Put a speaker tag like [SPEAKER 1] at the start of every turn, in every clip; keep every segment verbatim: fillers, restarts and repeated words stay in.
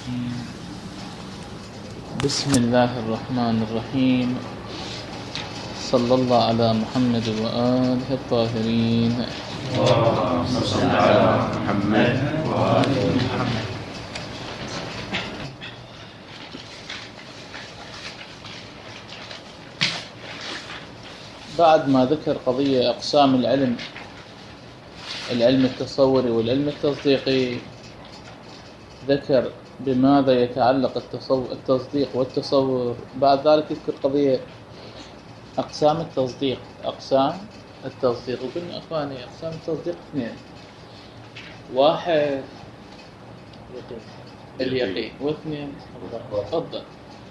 [SPEAKER 1] بسم الله الرحمن الرحيم. صلى الله على محمد وآله الطاهرين.
[SPEAKER 2] اللهم صل على محمد وآل محمد.
[SPEAKER 1] بعد ما ذكر قضية أقسام العلم، العلم التصوري والعلم التصديقي، ذكر بماذا يتعلق التصديق والتصور. بعد ذلك يذكر قضية أقسام التصديق. أقسام التصديق، وقلنا أخواني أقسام التصديق اثنين: واحد اليقين، واثنين تفضل.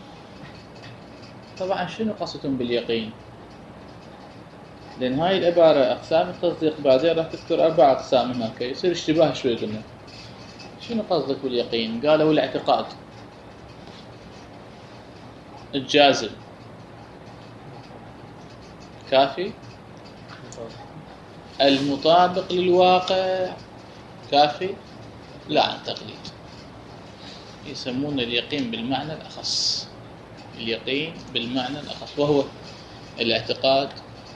[SPEAKER 1] طبعا شنو قصدهم باليقين؟ لأن هاي العبارة أقسام التصديق بعدين راح تذكر أربع أقسام هناك، يصير اشتباه شوي. قلنا شنو قصدك باليقين؟ قالوا الاعتقاد الجازم كافي، المطابق للواقع كافي، لا عن تقليد. يسمون اليقين بالمعنى الأخص، اليقين بالمعنى الأخص، وهو الاعتقاد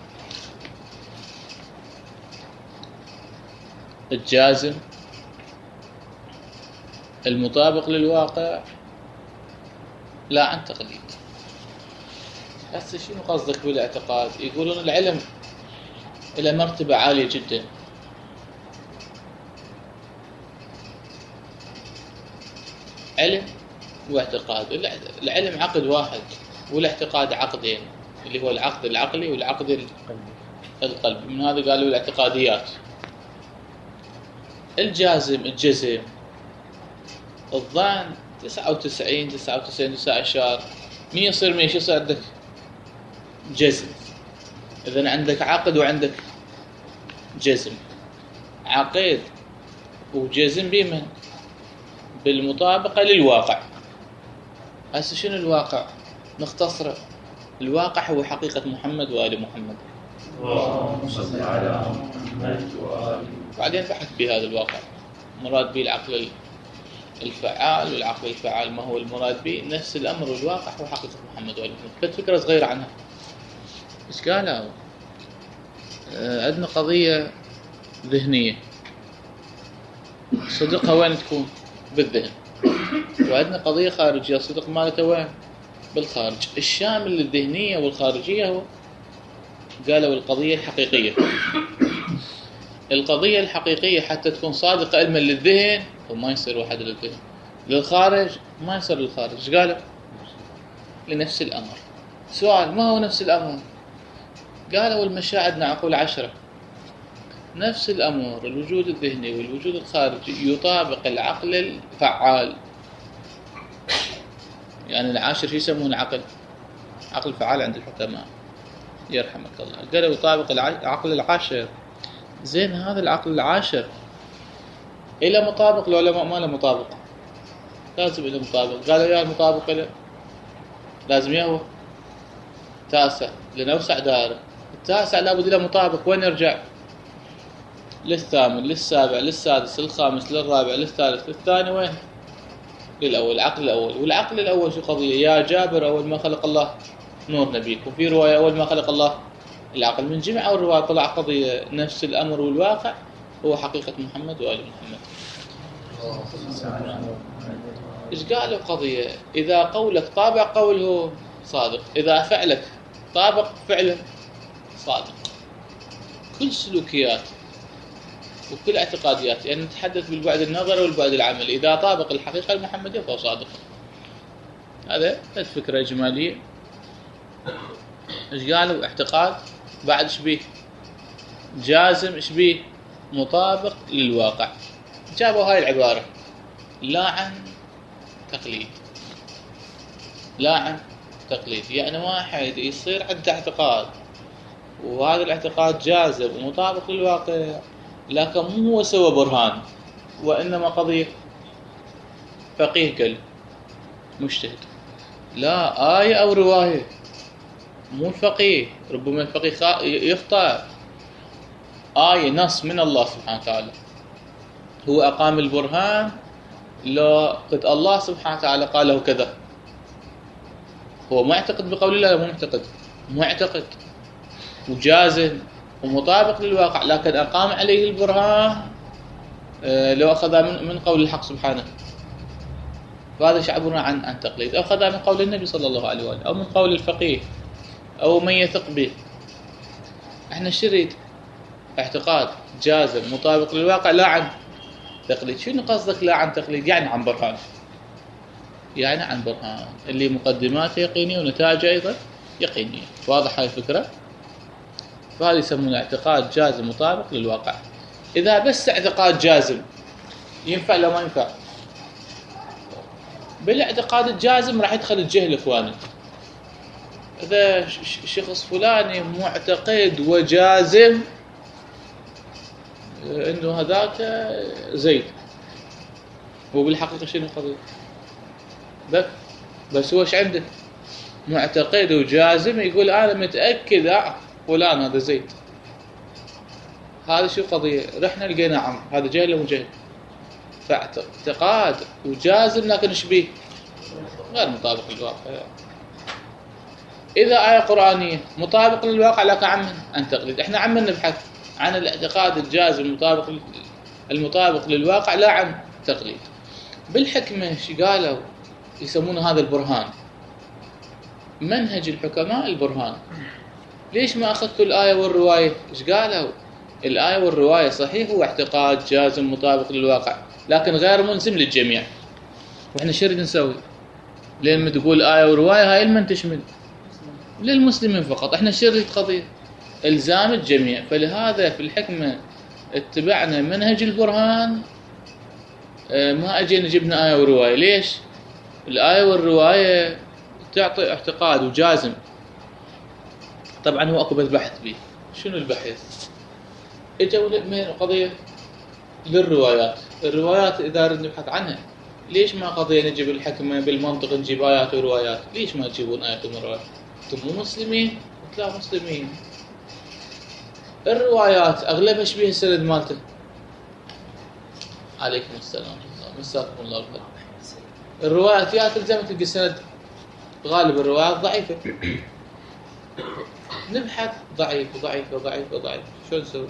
[SPEAKER 1] الجازم المطابق للواقع لا عن تقليد. هسه شنو قصدك بالاعتقاد؟ يقولون العلم إلى مرتبة عالية جدا، علم واعتقاد. العلم عقد واحد والاعتقاد عقدين، اللي هو العقد العقلي والعقد القلبي. من هذا قالوا الاعتقاديات. الجازم الجزم الظن تسعة وتسعين تسعة وتسعين تسعة عشر مية يصير مية. شو يصير عندك؟ جزم. إذن عندك عقد وعندك جزم. عقد وجزم بمن؟ بالمطابقة للواقع. هسه شنو الواقع؟ نختصره. الواقع هو حقيقة محمد وآل محمد.
[SPEAKER 2] اللهم صل على محمد وآل.
[SPEAKER 1] بعدين بحث بهذا الواقع، مراد به العقل الفعال، والعقل الفعال ما هو المراد به؟ نفس الأمر والواقع هو حقيقة محمد وآل محمد. كانت فكرة صغيرة عنها. إيش قالوا؟ آه عندنا قضية ذهنية، صدقها وين تكون؟ بالذهن. وعندنا قضية خارجية، صدق مالتها وين؟ بالخارج. الشامل للذهنية والخارجية هو قالوا القضية الحقيقية. القضية الحقيقية حتى تكون صادقة علما للذهن وما يصير واحد للذهن، للخارج ما يصير للخارج. قالوا لنفس الأمر. سؤال: ما هو نفس الأمر؟ قالوا المشاعر نعقول عشرة. نفس الأمر الوجود الذهني والوجود الخارجي يطابق العقل الفعال. يعني العاشر شو يسمون عقل؟ عقل فعال عند الحكماء يرحمك الله. قالوا يطابق العقل العاشر. زين، هذا العقل العاشر إلى مطابق العلماء ما له مطابق؟ لازم إلى مطابق. قالوا يا المطابق له لازم يهو تاسع لنوسع دائرة. التاسع لابد له مطابق. وين يرجع؟ للثامن، للسابع، للسادس، للخامس، للرابع، للثالث، للثاني. وين؟ للأول، العقل الأول. والعقل الأول شو قضية؟ يا جابر أول ما خلق الله نور نبيك. وفي رواية أول ما خلق الله العقل. من جمع الرواية طلع قضية نفس الأمر والواقع هو حقيقة محمد وآل محمد. إيش قالوا قضية؟ إذا قولك طابق قوله صادق، إذا فعلك طابق فعله صادق. كل سلوكيات وكل اعتقاديات، يعني نتحدث بالبعد النظري والبعد العملي، إذا طابق الحقيقة المحمدية فهو صادق. هذا الفكرة إجمالية. إيش قالوا؟ اعتقاد بعد شبيه جازم، شبيه مطابق للواقع. جابوا هاي العبارة لا عن تقليد. لا عن تقليد يعني واحد يصير عنده اعتقاد وهذا الاعتقاد جازم ومطابق للواقع، لكن مو هو سوى برهان، وإنما قضية فقيه قال مجتهد. لا، آية أو رواية، مو الفقيه. ربما الفقيه يخطأ. آية نص من الله سبحانه وتعالى هو أقام البرهان لو قد الله سبحانه وتعالى قال له كذا، هو ما يعتقد بقول الله، مو معتقد، مو يعتقد وجازم ومطابق للواقع، لكن أقام عليه البرهان لو أخذ من قول الحق سبحانه، فهذا شعبنا عن عن تقليد، أو أخذ من قول النبي صلى الله عليه وآله، أو من قول الفقيه أو من يثق به. احنا شريد اعتقاد جازم مطابق للواقع لا عن تقليد. شنو قصدك لا عن تقليد؟ يعني عن برهان، يعني عن برهان اللي مقدماته يقينية ونتائجه أيضا يقينية. واضح هاي الفكرة؟ فهذا يسمونه اعتقاد جازم مطابق للواقع. إذا بس اعتقاد جازم ينفع لو ما ينفع؟ بالاعتقاد الجازم راح يدخل الجهل إخواني. إذا شخص فلاني معتقد وجازم إنه هذاك زيد، وبالحقيقة شنو القضية؟ بس بس هو ايش عنده؟ معتقد وجازم يقول أنا متأكد آه فلان هذا زيد. هذا شو قضية؟ رحنا لقينا عم هذا جهل ولا جهل؟ فاعتقاد وجازم لكن ايش بيه؟ غير مطابق للواقع. إذا آية قرآنية مطابق للواقع لكن عم عن تقليد. احنا عم نبحث عن الاعتقاد الجازم المطابق المطابق للواقع لا عن تقليد. بالحكمة ايش قالوا؟ يسمونه هذا البرهان. منهج الحكماء البرهان. ليش ما أخذتوا الآية والرواية؟ ايش قالوا؟ الآية والرواية صحيح هو اعتقاد جازم مطابق للواقع لكن غير ملزم للجميع. واحنا شو نريد نسوي؟ لما تقول آية ورواية هاي لمن تشمل؟ للمسلمين فقط. احنا شو نريد قضية؟ إلزام الجميع. فلهذا في الحكمة اتبعنا منهج البرهان، ما أجينا جبنا آية ورواية. ليش؟ الآية والرواية تعطي اعتقاد وجازم. طبعا هو أكو بحث به. شنو البحث؟ اجوا من قضية للروايات. الروايات إذا ردنا نبحث عنها، ليش ما قضية نجيب الحكمة بالمنطق نجيب آيات وروايات؟ ليش ما تجيبون آيات وروايات؟ أنتم مو مسلمين؟ لا مسلمين. الروايات أغلبها ايش بيها السند مالته؟ عليكم السلام، مساكم الله بالخير. الروايات يا تلزم تلقى السند، غالب الروايات ضعيفة. نبحث ضعيف وضعيف وضعيف وضعيف، شو نسوي؟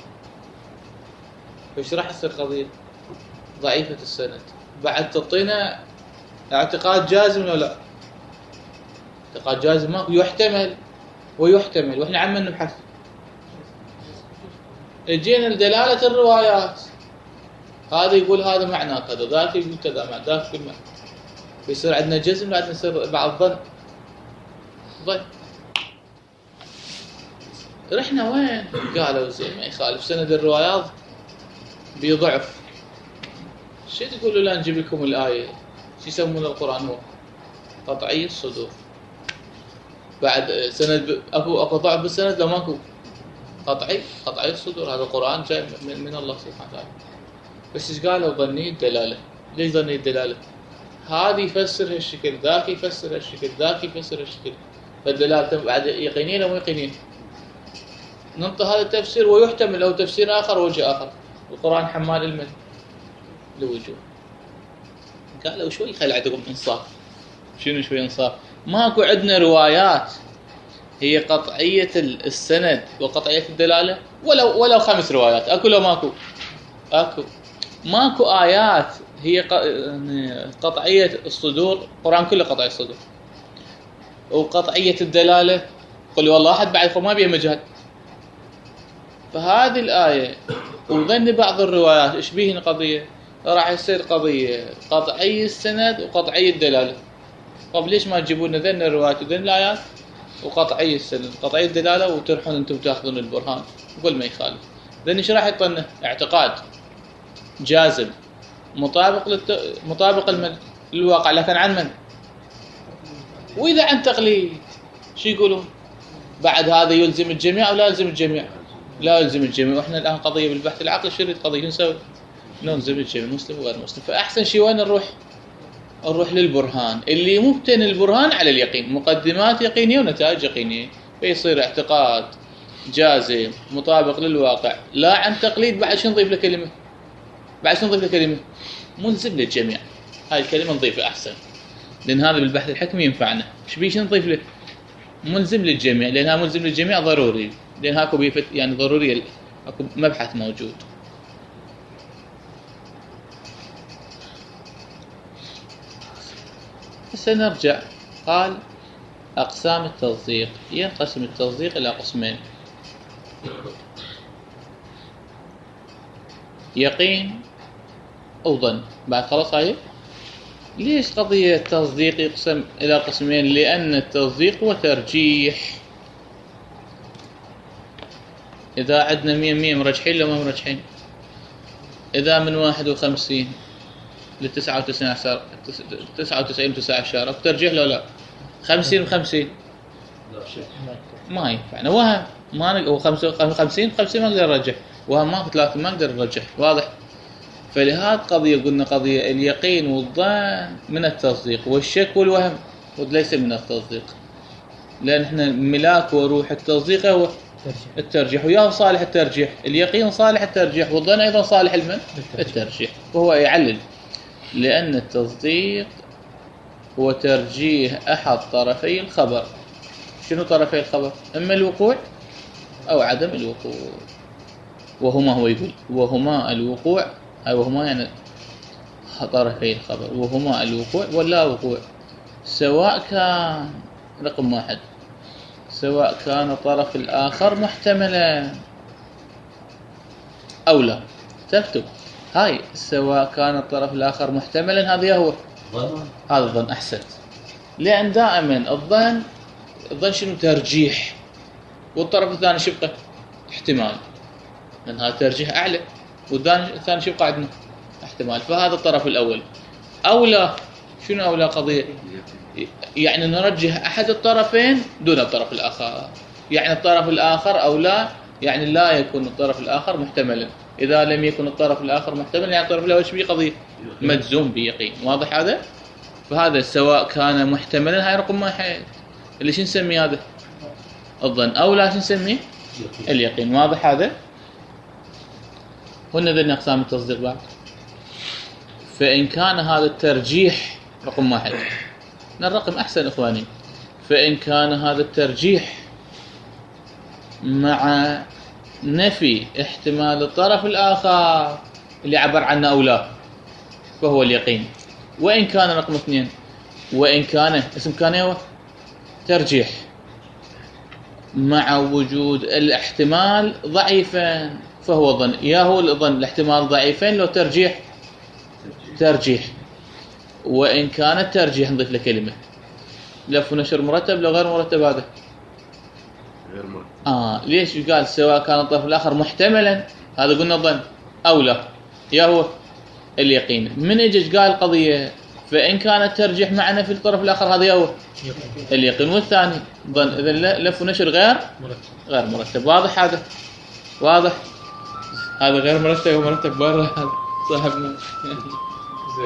[SPEAKER 1] وش راح تصير قضية؟ ضعيفة السند. بعد تعطينا اعتقاد جازم ولا لا؟ اعتقاد جازم ماكو، يحتمل ويحتمل، واحنا عم نبحث. اجينا لدلالة الروايات، هذا يقول هذا معناه كذا، ذاك يقول كذا معناه، ذاك يقول معناه. بيصير عندنا جزم، بعد يصير بعض ظن. ظن. رحنا وين؟ قالوا زين ما يخالف سند الروايات بيضعف. شو تقولوا لا نجيب لكم الآية؟ شو يسمون القرآن هو قطعي الصدور. بعد سند اكو اكو ضعف بالسند لو ماكو قطعي قطعي الصدور. هذا القرآن جاي من, من الله سبحانه وتعالى. بس ايش قالوا؟ ظني الدلالة. ليش ظني الدلالة؟ هذا يفسر هالشكل، ذاك يفسر هالشكل، ذاك يفسر هالشكل. فالدلالة بعد يقينين او يقينين. ننطي هذا التفسير ويحتمل او تفسير اخر وجه اخر. القرآن حمال المن لوجوه. قالوا شوي خلي عندكم انصاف. شنو شوي انصاف؟ ماكو عندنا روايات هي قطعية السند وقطعية الدلالة، ولو ولو خمس روايات. اكو لو ماكو؟ اكو. ماكو آيات هي قطعية الصدور. القرآن كله قطعي الصدور. وقطعية الدلالة قل والله أحد بعد ما بيه مجهد. فهذه الآية وظن بعض الروايات ايش بيهن قضية؟ راح يصير قضية قطعي السند وقطعي الدلالة. طب ليش ما تجيبون ذن الروايات وذن الآيات وقطعي السند قطعي الدلالة وتروحون انتم تاخذون البرهان؟ قل ما يخالف. ذن ايش راح يعطينا؟ اعتقاد جازم مطابق للت... مطابق الم... للواقع لكن عن من؟ وإذا عن تقليد شو يقولون؟ بعد هذا يلزم الجميع أو لا يلزم الجميع؟ لا يلزم الجميع. وإحنا الآن قضية بالبحث العقل شريط قضية نسوي نلزم الجميع مسلم وغير مسلم. فأحسن شيء وين نروح؟ نروح للبرهان اللي مبتني البرهان على اليقين، مقدمات يقينية ونتائج يقينية، فيصير اعتقاد جازم مطابق للواقع لا عن تقليد. بعد شو نضيف له كلمة؟ بعد شو نضيف له كلمة؟ ملزم للجميع. هاي الكلمة نضيفها أحسن، لأن هذا بالبحث الحكمي ينفعنا. إيش بيش نضيف له؟ ملزم للجميع، لأنها ملزم للجميع ضروري، لأن هاكو بيفت يعني ضروري، اكو مبحث موجود. هسه نرجع. قال أقسام التصديق. ينقسم التصديق إلى قسمين: يقين وظن. بعد خلاص هاي ليش قضية التصديق يقسم إلى قسمين؟ لأن التصديق هو ترجيح. إذا عندنا مية مية مرجحين لو ما مرجحين، إذا من واحد وخمسين لتسعة وتسعين عشر تسعة وتسعين وتسعة عشر أو ترجيح لو لا خمسين وخمسين ما ينفعنا. وهم ما نق... هو خمسين خمسين ما نقدر نرجح، وهم ما ثلاثة ما نقدر نرجح. واضح؟ فلهذا قضية قلنا قضية اليقين والظن من التصديق، والشك والوهم ليس من التصديق، لأن احنا ملاك وروح التصديق هو الترجيح، وياه صالح الترجيح. اليقين صالح الترجيح، والظن أيضا صالح المن الترجيح. وهو يعلل لأن التصديق هو ترجيح أحد طرفي الخبر. شنو طرفي الخبر؟ إما الوقوع أو عدم الوقوع. وهما هو يقول وهما الوقوع، أي وهما يعني طرفي الخبر، وهما الوقوع ولا وقوع، سواء كان رقم واحد سواء كان الطرف الآخر محتملا أو لا. تكتب هاي سواء كان الطرف الآخر محتملا، هذا هو هذا الظن. أحسنت. لأن دائما الظن الظن شنو؟ ترجيح، والطرف الثاني شبقه احتمال، لأن هذا ترجيح أعلى، والثاني شبقه عندنا احتمال. فهذا الطرف الأول. أولى شنو أولى قضية؟ يعني نرجح أحد الطرفين دون الطرف الآخر. يعني الطرف الآخر أو لا، يعني لا يكون الطرف الآخر محتملا. إذا لم يكن الطرف الآخر محتملا يعني الطرف الأول شبيه قضية مجزوم بيقين. واضح هذا؟ فهذا سواء كان محتملا هاي رقم واحد. اللي شو نسمي هذا؟ الظن. أو لا شو نسميه؟ اليقين. واضح هذا؟ هنا ذني أقسام التصديق بعد. فإن كان هذا الترجيح رقم واحد، الرقم أحسن إخواني. فإن كان هذا الترجيح مع نفي احتمال الطرف الآخر اللي عبر عنه أو لا، فهو اليقين. وإن كان رقم اثنين، وإن كان اسم كان هو ترجيح مع وجود الاحتمال ضعيفا، فهو ظن. يا هو الظن الاحتمال ضعيفين لو ترجيح ترجيح. وإن كان الترجيح نضيف له كلمة لف ونشر مرتب لو غير مرتب. هذا
[SPEAKER 2] غير مرتب.
[SPEAKER 1] آه ليش قال سواء كان الطرف الآخر محتملا؟ هذا قلنا الظن. أو لا يا هو اليقين. من اجى قال قضية فإن كان الترجيح معنا في الطرف الآخر، هذا هو اليقين. والثاني ظن. إذا لف ونشر غير غير مرتب. واضح هذا؟ واضح هذا غير مرتب ومرتب برا. هذا صاحبنا زين.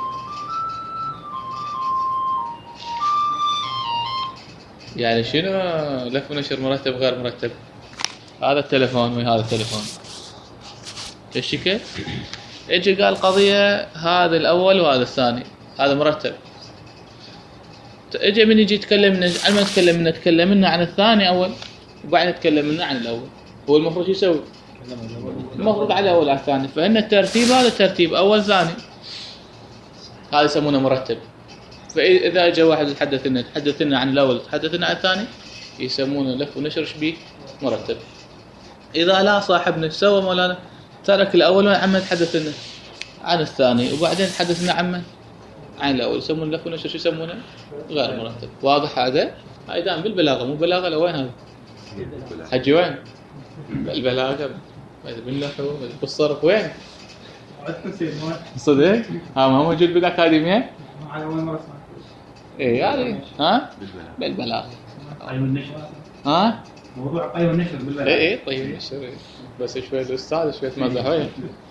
[SPEAKER 1] يعني شنو لف ونشر مرتب غير مرتب؟ هذا التلفون وهذا التلفون الشكل. اجي قال قضية هذا الأول وهذا الثاني، هذا مرتب. اجي من يجي يتكلم لنا على ما نتكلم لنا نتكلم لنا عن الثاني أول، وبعدين نتكلم لنا عن الأول. هو المفروض يسوي المفروض على الأول على الثاني. فإن الترتيب هذا ترتيب أول ثاني، هذا يسمونه مرتب. فإذا جاء واحد يتحدث لنا يتحدث لنا عن الأول يتحدث لنا عن الثاني، يسمونه لف ونشر شبيه مرتب. إذا لا صاحبنا سوى مولانا ترك الأول وعم يتحدث لنا عن الثاني، وبعدين يتحدث لنا عن عن الأول، يسمونه لف ونشر شو يسمونه غير مرتب. واضح هذا؟ هاي دام بالبلاغة. مو بلاغة لو وين هذا؟ حجي وين؟ بالبلاغة بالنحو بالصرف وين؟ صدق؟ ها ما موجود بالأكاديمية؟ ايه يعني ها بالبلاغ.
[SPEAKER 2] قيم النشر.
[SPEAKER 1] ها
[SPEAKER 2] موضوع قيم النشر بالبلاغ.
[SPEAKER 1] ايه ايه طيب النشر إيه. بس شويه الاستاذ شويه مزح وين.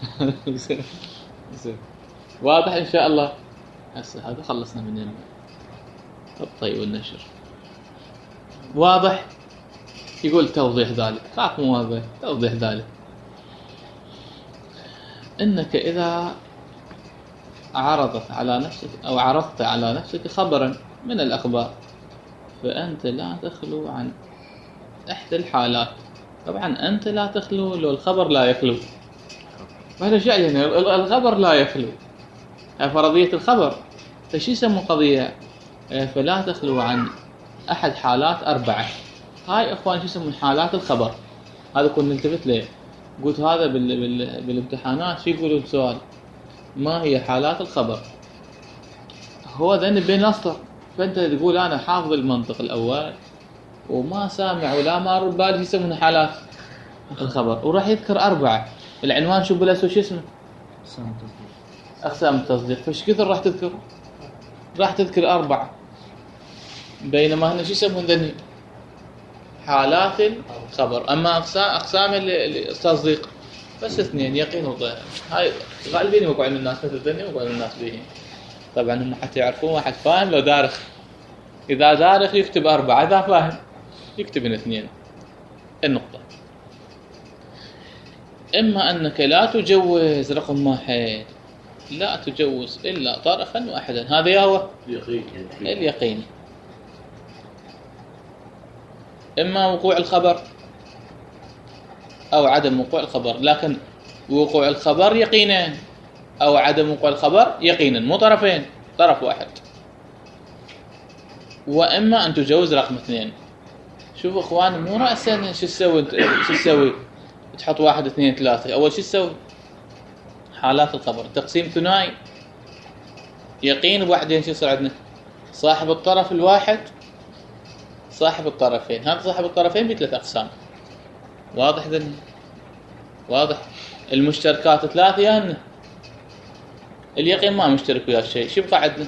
[SPEAKER 1] زين واضح ان شاء الله. هسه هذا خلصنا من هنا. الطي والنشر واضح. يقول توضيح ذلك. خاف مو هذا توضيح ذلك انك اذا عرضت على نفسك أو عرضت على نفسك خبرا من الأخبار، فأنت لا تخلو عن إحدى الحالات. طبعا أنت لا تخلو لو الخبر لا يخلو، فهذا شيء يعني الخبر لا يخلو، هاي فرضية الخبر. فشي يسمى قضية فلا تخلو عن أحد حالات أربعة. هاي إخوان شو يسمون حالات الخبر. هذا كنا نلتفت له، قلت هذا بال... بال... بالامتحانات شو يقولوا السؤال ما هي حالات الخبر. هو ذن بين أسطر، فأنت تقول أنا حافظ المنطق الأول وما سامع ولا مار ببالي شو يسمون حالات الخبر، وراح يذكر أربعة. العنوان شو بلا شو اسمه أقسام التصديق، فش كثر راح تذكر؟ راح تذكر أربعة، بينما هنا شو يسمون ذني حالات الخبر. أما أقسام أقسام التصديق بس اثنين، يقين وظن. هاي غالبين يوقعون الناس مثل ذني ويوقعون الناس به. طبعا هم حتى يعرفون واحد فاهم لو دارخ، إذا دارخ يكتب أربعة، إذا فاهم يكتب اثنين. النقطة إما أنك لا تجوز رقم واحد، لا تجوز إلا طرفا واحدا، هذا هو اليقين. إما وقوع الخبر أو عدم وقوع الخبر، لكن وقوع الخبر يقينا أو عدم وقوع الخبر يقينا، مو طرفين، طرف واحد. وإما أن تجوز رقم اثنين. شوفوا إخوان، مو رأسا شو تسوي شو تسوي تحط واحد اثنين ثلاثة. أول شيء تسوي حالات الخبر تقسيم ثنائي، يقين بوحدين. شو يصير عندنا؟ صاحب الطرف الواحد صاحب الطرفين. هذا صاحب الطرفين بثلاث أقسام. واضح ذن؟ واضح. المشتركات ثلاثة يعني اليقين ما مشترك وياه شيء. شو بقى عندنا؟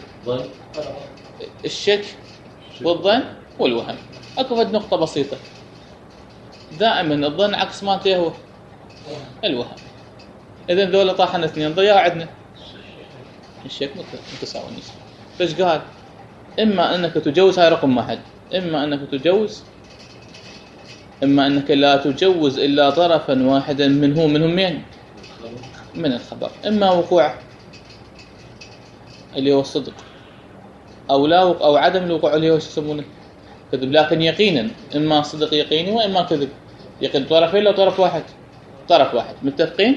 [SPEAKER 1] الشك والظن والوهم. اكو فد نقطة بسيطة، دائما الظن عكس مالته هو الوهم. اذا ذولا طاحن اثنين ضياع عندنا الشك متساوي النسبة. فايش قال؟ اما انك تجوز، هاي رقم واحد، اما انك تجوز اما انك لا تجوز الا طرفا واحدا منه منهم مين؟ من الخبر. اما وقوع اللي هو الصدق، او لا وقوع او عدم الوقوع اللي هو شو يسمونه كذب. لكن يقينا اما صدق يقيني واما كذب يقين. طرفين لو طرف واحد، طرف واحد متفقين.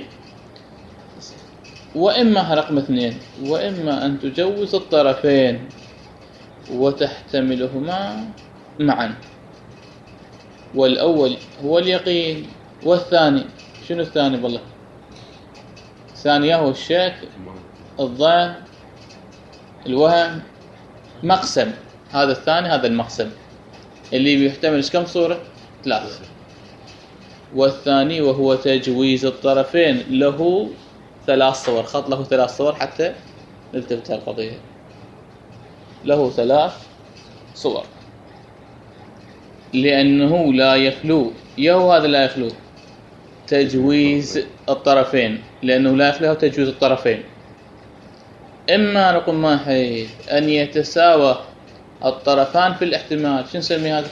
[SPEAKER 1] واما رقم اثنين، واما ان تجوز الطرفين وتحتملهما معا. والاول هو اليقين، والثاني شنو الثاني؟ بالله الثاني هو الشك، الظن، الوهم، مقسم. هذا الثاني، هذا المقسم اللي بيحتمل كم صورة؟ ثلاثة. والثاني وهو تجويز الطرفين له ثلاث صور. خط له ثلاث صور حتى نلتفت القضية. له ثلاث صور لأنه لا يخلو، يهو هذا لا يخلو تجويز الطرفين، لأنه لا يخلو تجويز الطرفين. إما رقم واحد أن يتساوى الطرفان في الاحتمال. شو نسمي هذا؟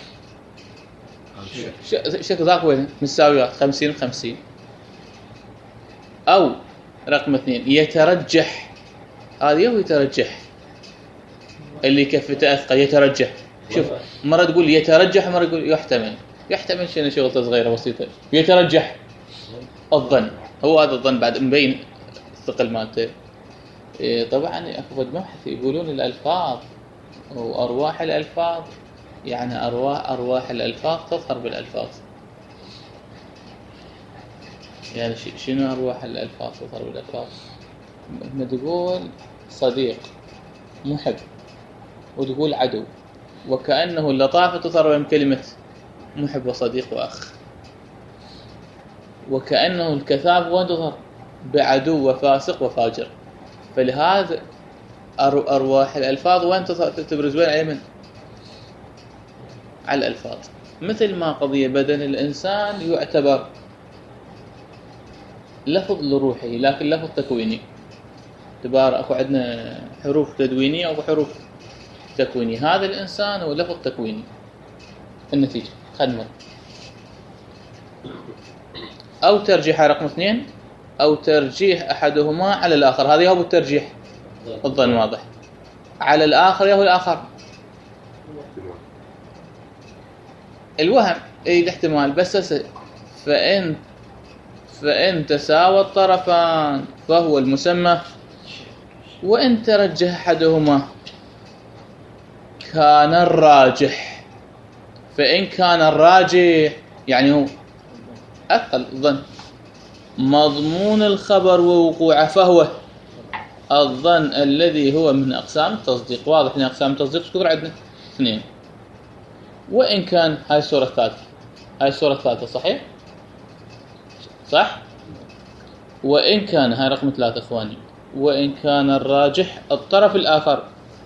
[SPEAKER 1] شك ذاك وين مساويات خمسين خمسين. أو رقم اثنين يترجح. هذا هو يترجح اللي كفته أثقل، يترجح. شوف، مرة تقول يترجح، مرة تقول يحتمل. يحتمل شنو؟ شغلة صغيرة بسيطة. يترجح الظن، هو هذا الظن بعد مبين الثقل مالته. إيه طبعا أخذ مبحث يقولون الألفاظ وأرواح الألفاظ، يعني أرواح أرواح الألفاظ تظهر بالألفاظ. يعني شنو أرواح الألفاظ تظهر بالألفاظ؟ ما تقول صديق، محب، وتقول عدو، وكأنه اللطافة تظهر من كلمة محب وصديق وأخ. وكأنه الكذاب وين تظهر؟ بعدو وفاسق وفاجر. فلهذا أرواح الألفاظ وين تبرز؟ وين؟ على من؟ على الألفاظ. مثل ما قضية بدن الإنسان يعتبر لفظ لروحي لكن لفظ تكويني. اعتبار أكو عندنا حروف تدوينية أو حروف تكوينية. هذا الإنسان هو لفظ تكويني. النتيجة خدمة أو ترجيح رقم اثنين، أو ترجيح أحدهما على الآخر. هذا هو الترجيح. الظن واضح. على الآخر يهو الآخر الوهم اي احتمال بس هسه فإن فإن تساوى الطرفان فهو المسمى، وإن ترجح أحدهما كان الراجح. فإن كان الراجح يعني هو أقل ظن مضمون الخبر ووقوعه فهو الظن الذي هو من أقسام التصديق. واضح من أقسام التصديق شكرا عندنا اثنين. وإن كان هاي الصورة الثالثة، هاي الصورة الثالثة صحيح؟ صح؟ وإن كان هاي رقم ثلاثة إخواني. وإن كان الراجح الطرف الآخر،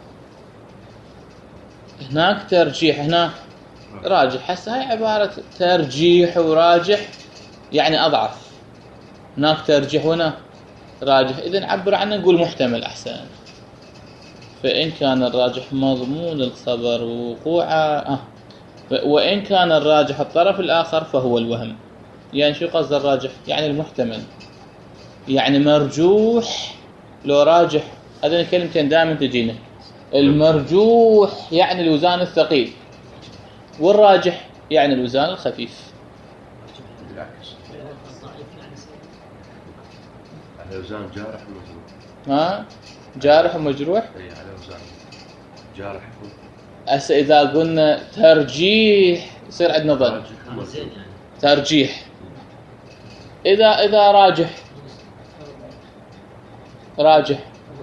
[SPEAKER 1] هناك ترجيح هنا راجح. هسه هاي عبارة ترجيح وراجح يعني أضعف، هناك ترجيح هنا راجح، إذن نعبر عنه نقول محتمل أحسن. فإن كان الراجح مضمون الخبر ووقوعه آه. وإن كان الراجح الطرف الآخر فهو الوهم. يعني شو قصد الراجح؟ يعني المحتمل، يعني مرجوح لو راجح. هذين الكلمتين دائما تجينا. المرجوح يعني الوزان الثقيل، والراجح يعني الوزان الخفيف.
[SPEAKER 3] بالعكس على وزان جارح ومجروح.
[SPEAKER 1] ها جارح ومجروح.
[SPEAKER 3] اي على وزان جارح.
[SPEAKER 1] هسه اذا قلنا ترجيح يصير عندنا ظن ترجيح. اذا اذا راجح راجح.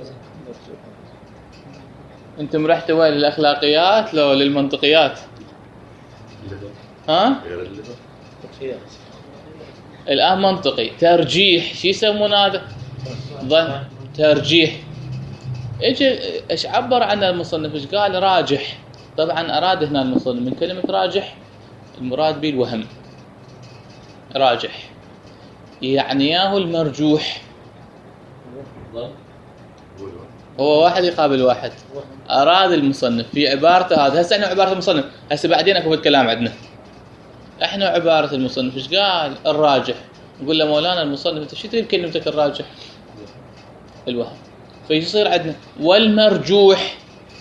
[SPEAKER 1] انتم رحتوا وين، للاخلاقيات لو للمنطقيات؟ ها الان منطقي. ترجيح شو يسمون هذا؟ ظن ترجيح. ايش ايش عبر عن المصنف؟ ايش قال؟ راجح. طبعا اراد هنا المصنف من كلمه راجح المراد به الوهم. راجح يعني ياهو المرجوح. هو واحد يقابل واحد. اراد المصنف في عبارته هذا. هسه احنا عباره المصنف، هسه بعدين اكو الكلام عندنا. احنا عباره المصنف ايش قال؟ الراجح. نقول له مولانا المصنف انت شو تريد بكلمتك الراجح؟ الوهم. فيصير عندنا والمرجوح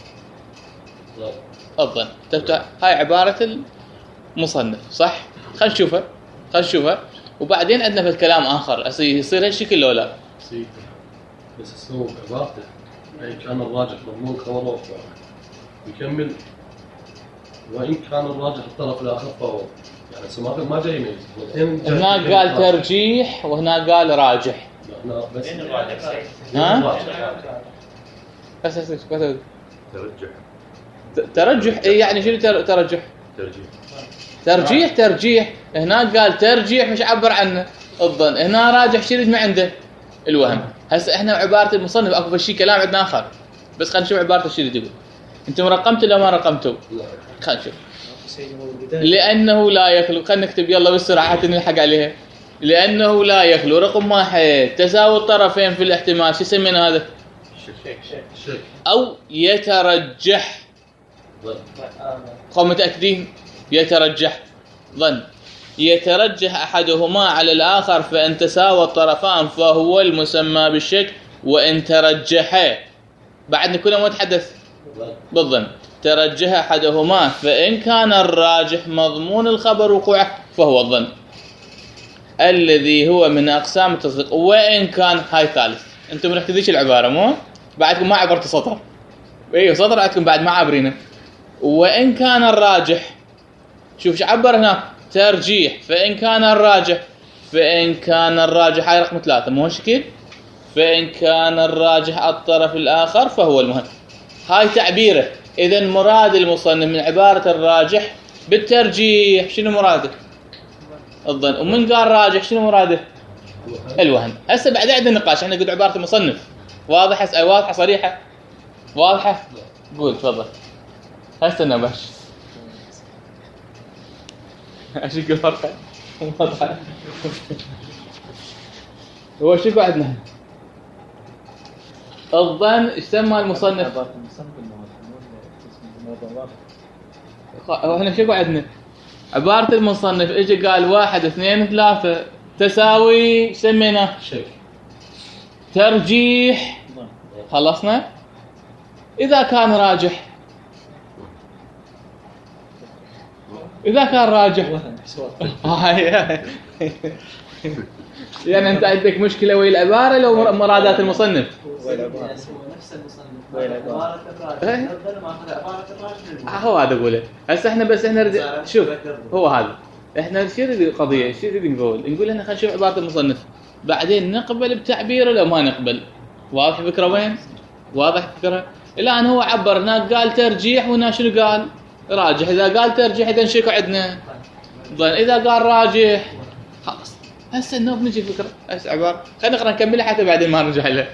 [SPEAKER 1] الظن. هاي عباره المصنف صح؟ خلينا نشوفها خلينا نشوفها وبعدين عندنا في الكلام اخر يصير هالشكل لو لا.
[SPEAKER 4] بس السوق عبارته يعني كان الراجح مضمون خبر وقوع يكمل. وإن كان الراجح الطرف الآخر فهو يعني سماه ما جاي يميز.
[SPEAKER 1] هناك قال ترجيح وهناك قال راجح.
[SPEAKER 4] هنا بس
[SPEAKER 1] ها بس بس
[SPEAKER 3] ترجح
[SPEAKER 1] ترجح إيه يعني شنو ترجح؟
[SPEAKER 3] ترجيح
[SPEAKER 1] ترجيح ترجيح. هناك قال ترجيح مش عبر عنه الظن. هنا راجح شنو ما عنده؟ الوهم. هسه احنا عباره المصنف اكو شيء كلام عندنا اخر بس خلينا نشوف عبارته شنو تقول. انتم رقمتوا ولا ما رقمتوا؟ خلينا نشوف. لانه لا يخلو. خلينا نكتب يلا بسرعه حتى نلحق عليها. لانه لا يخلو رقم واحد تساوي الطرفين في الاحتمال. شو يسمينا هذا؟
[SPEAKER 4] شك
[SPEAKER 1] او يترجح. خو متاكدين؟ يترجح ظن. يترجح احدهما على الاخر فان تساوى الطرفان فهو المسمى بالشك. وان ترجحا بعد كنا نتحدث بالظن. ترجح احدهما فان كان الراجح مضمون الخبر وقوعه فهو الظن الذي هو من اقسام التصديق. وان كان هاي ثالث. انتم رح تديش العباره مو بعدكم ما عبرت سطر. ايوه سطر عندكم بعد ما عابرينه. وان كان الراجح شوف ايش عبر هنا ترجيح. فإن كان الراجح فإن كان الراجح هاي رقم ثلاثة مو شكل. فإن كان الراجح الطرف الآخر فهو المهم. هاي تعبيره. إذن مراد المصنف من عبارة الراجح بالترجيح شنو مراده؟ الظن. ومن قال راجح شنو مراده؟ الوهم. هسه بعد عندنا نقاش. احنا قد عبارة المصنف واضحة واضحة صريحة واضحة. قول تفضل. هسه نباش اشق الفرقه واضحه. هو شو عندنا الظن ايش سمى المصنف؟ احنا شو عندنا عباره المصنف اجى قال واحد اثنين ثلاثه تساوي ايش سميناه؟
[SPEAKER 4] شك.
[SPEAKER 1] ترجيح خلصنا. إذا كان راجح إذا كان راجح يعني أنت عندك مشكلة ويا العبارة لو مرادات المصنف
[SPEAKER 5] نفس المصنف
[SPEAKER 1] هو هذا أقوله. هسه إحنا بس إحنا رد... شوف هو هذا إحنا شو نريد القضية شو نريد نقول نقول إحنا خلينا نشوف عبارة المصنف بعدين نقبل بتعبيره لو ما نقبل. واضح الفكرة وين؟ واضح الفكرة؟ الآن هو عبر هناك قال ترجيح وهنا شنو قال؟ راجح. إذا قال ترجيح إذا نشيكوا عندنا ضل. إذا قال راجح خلاص. هسه النوب نجي فكرة هسه عبارة خلينا نقرأ نكملها حتى بعدين ما نرجع لها.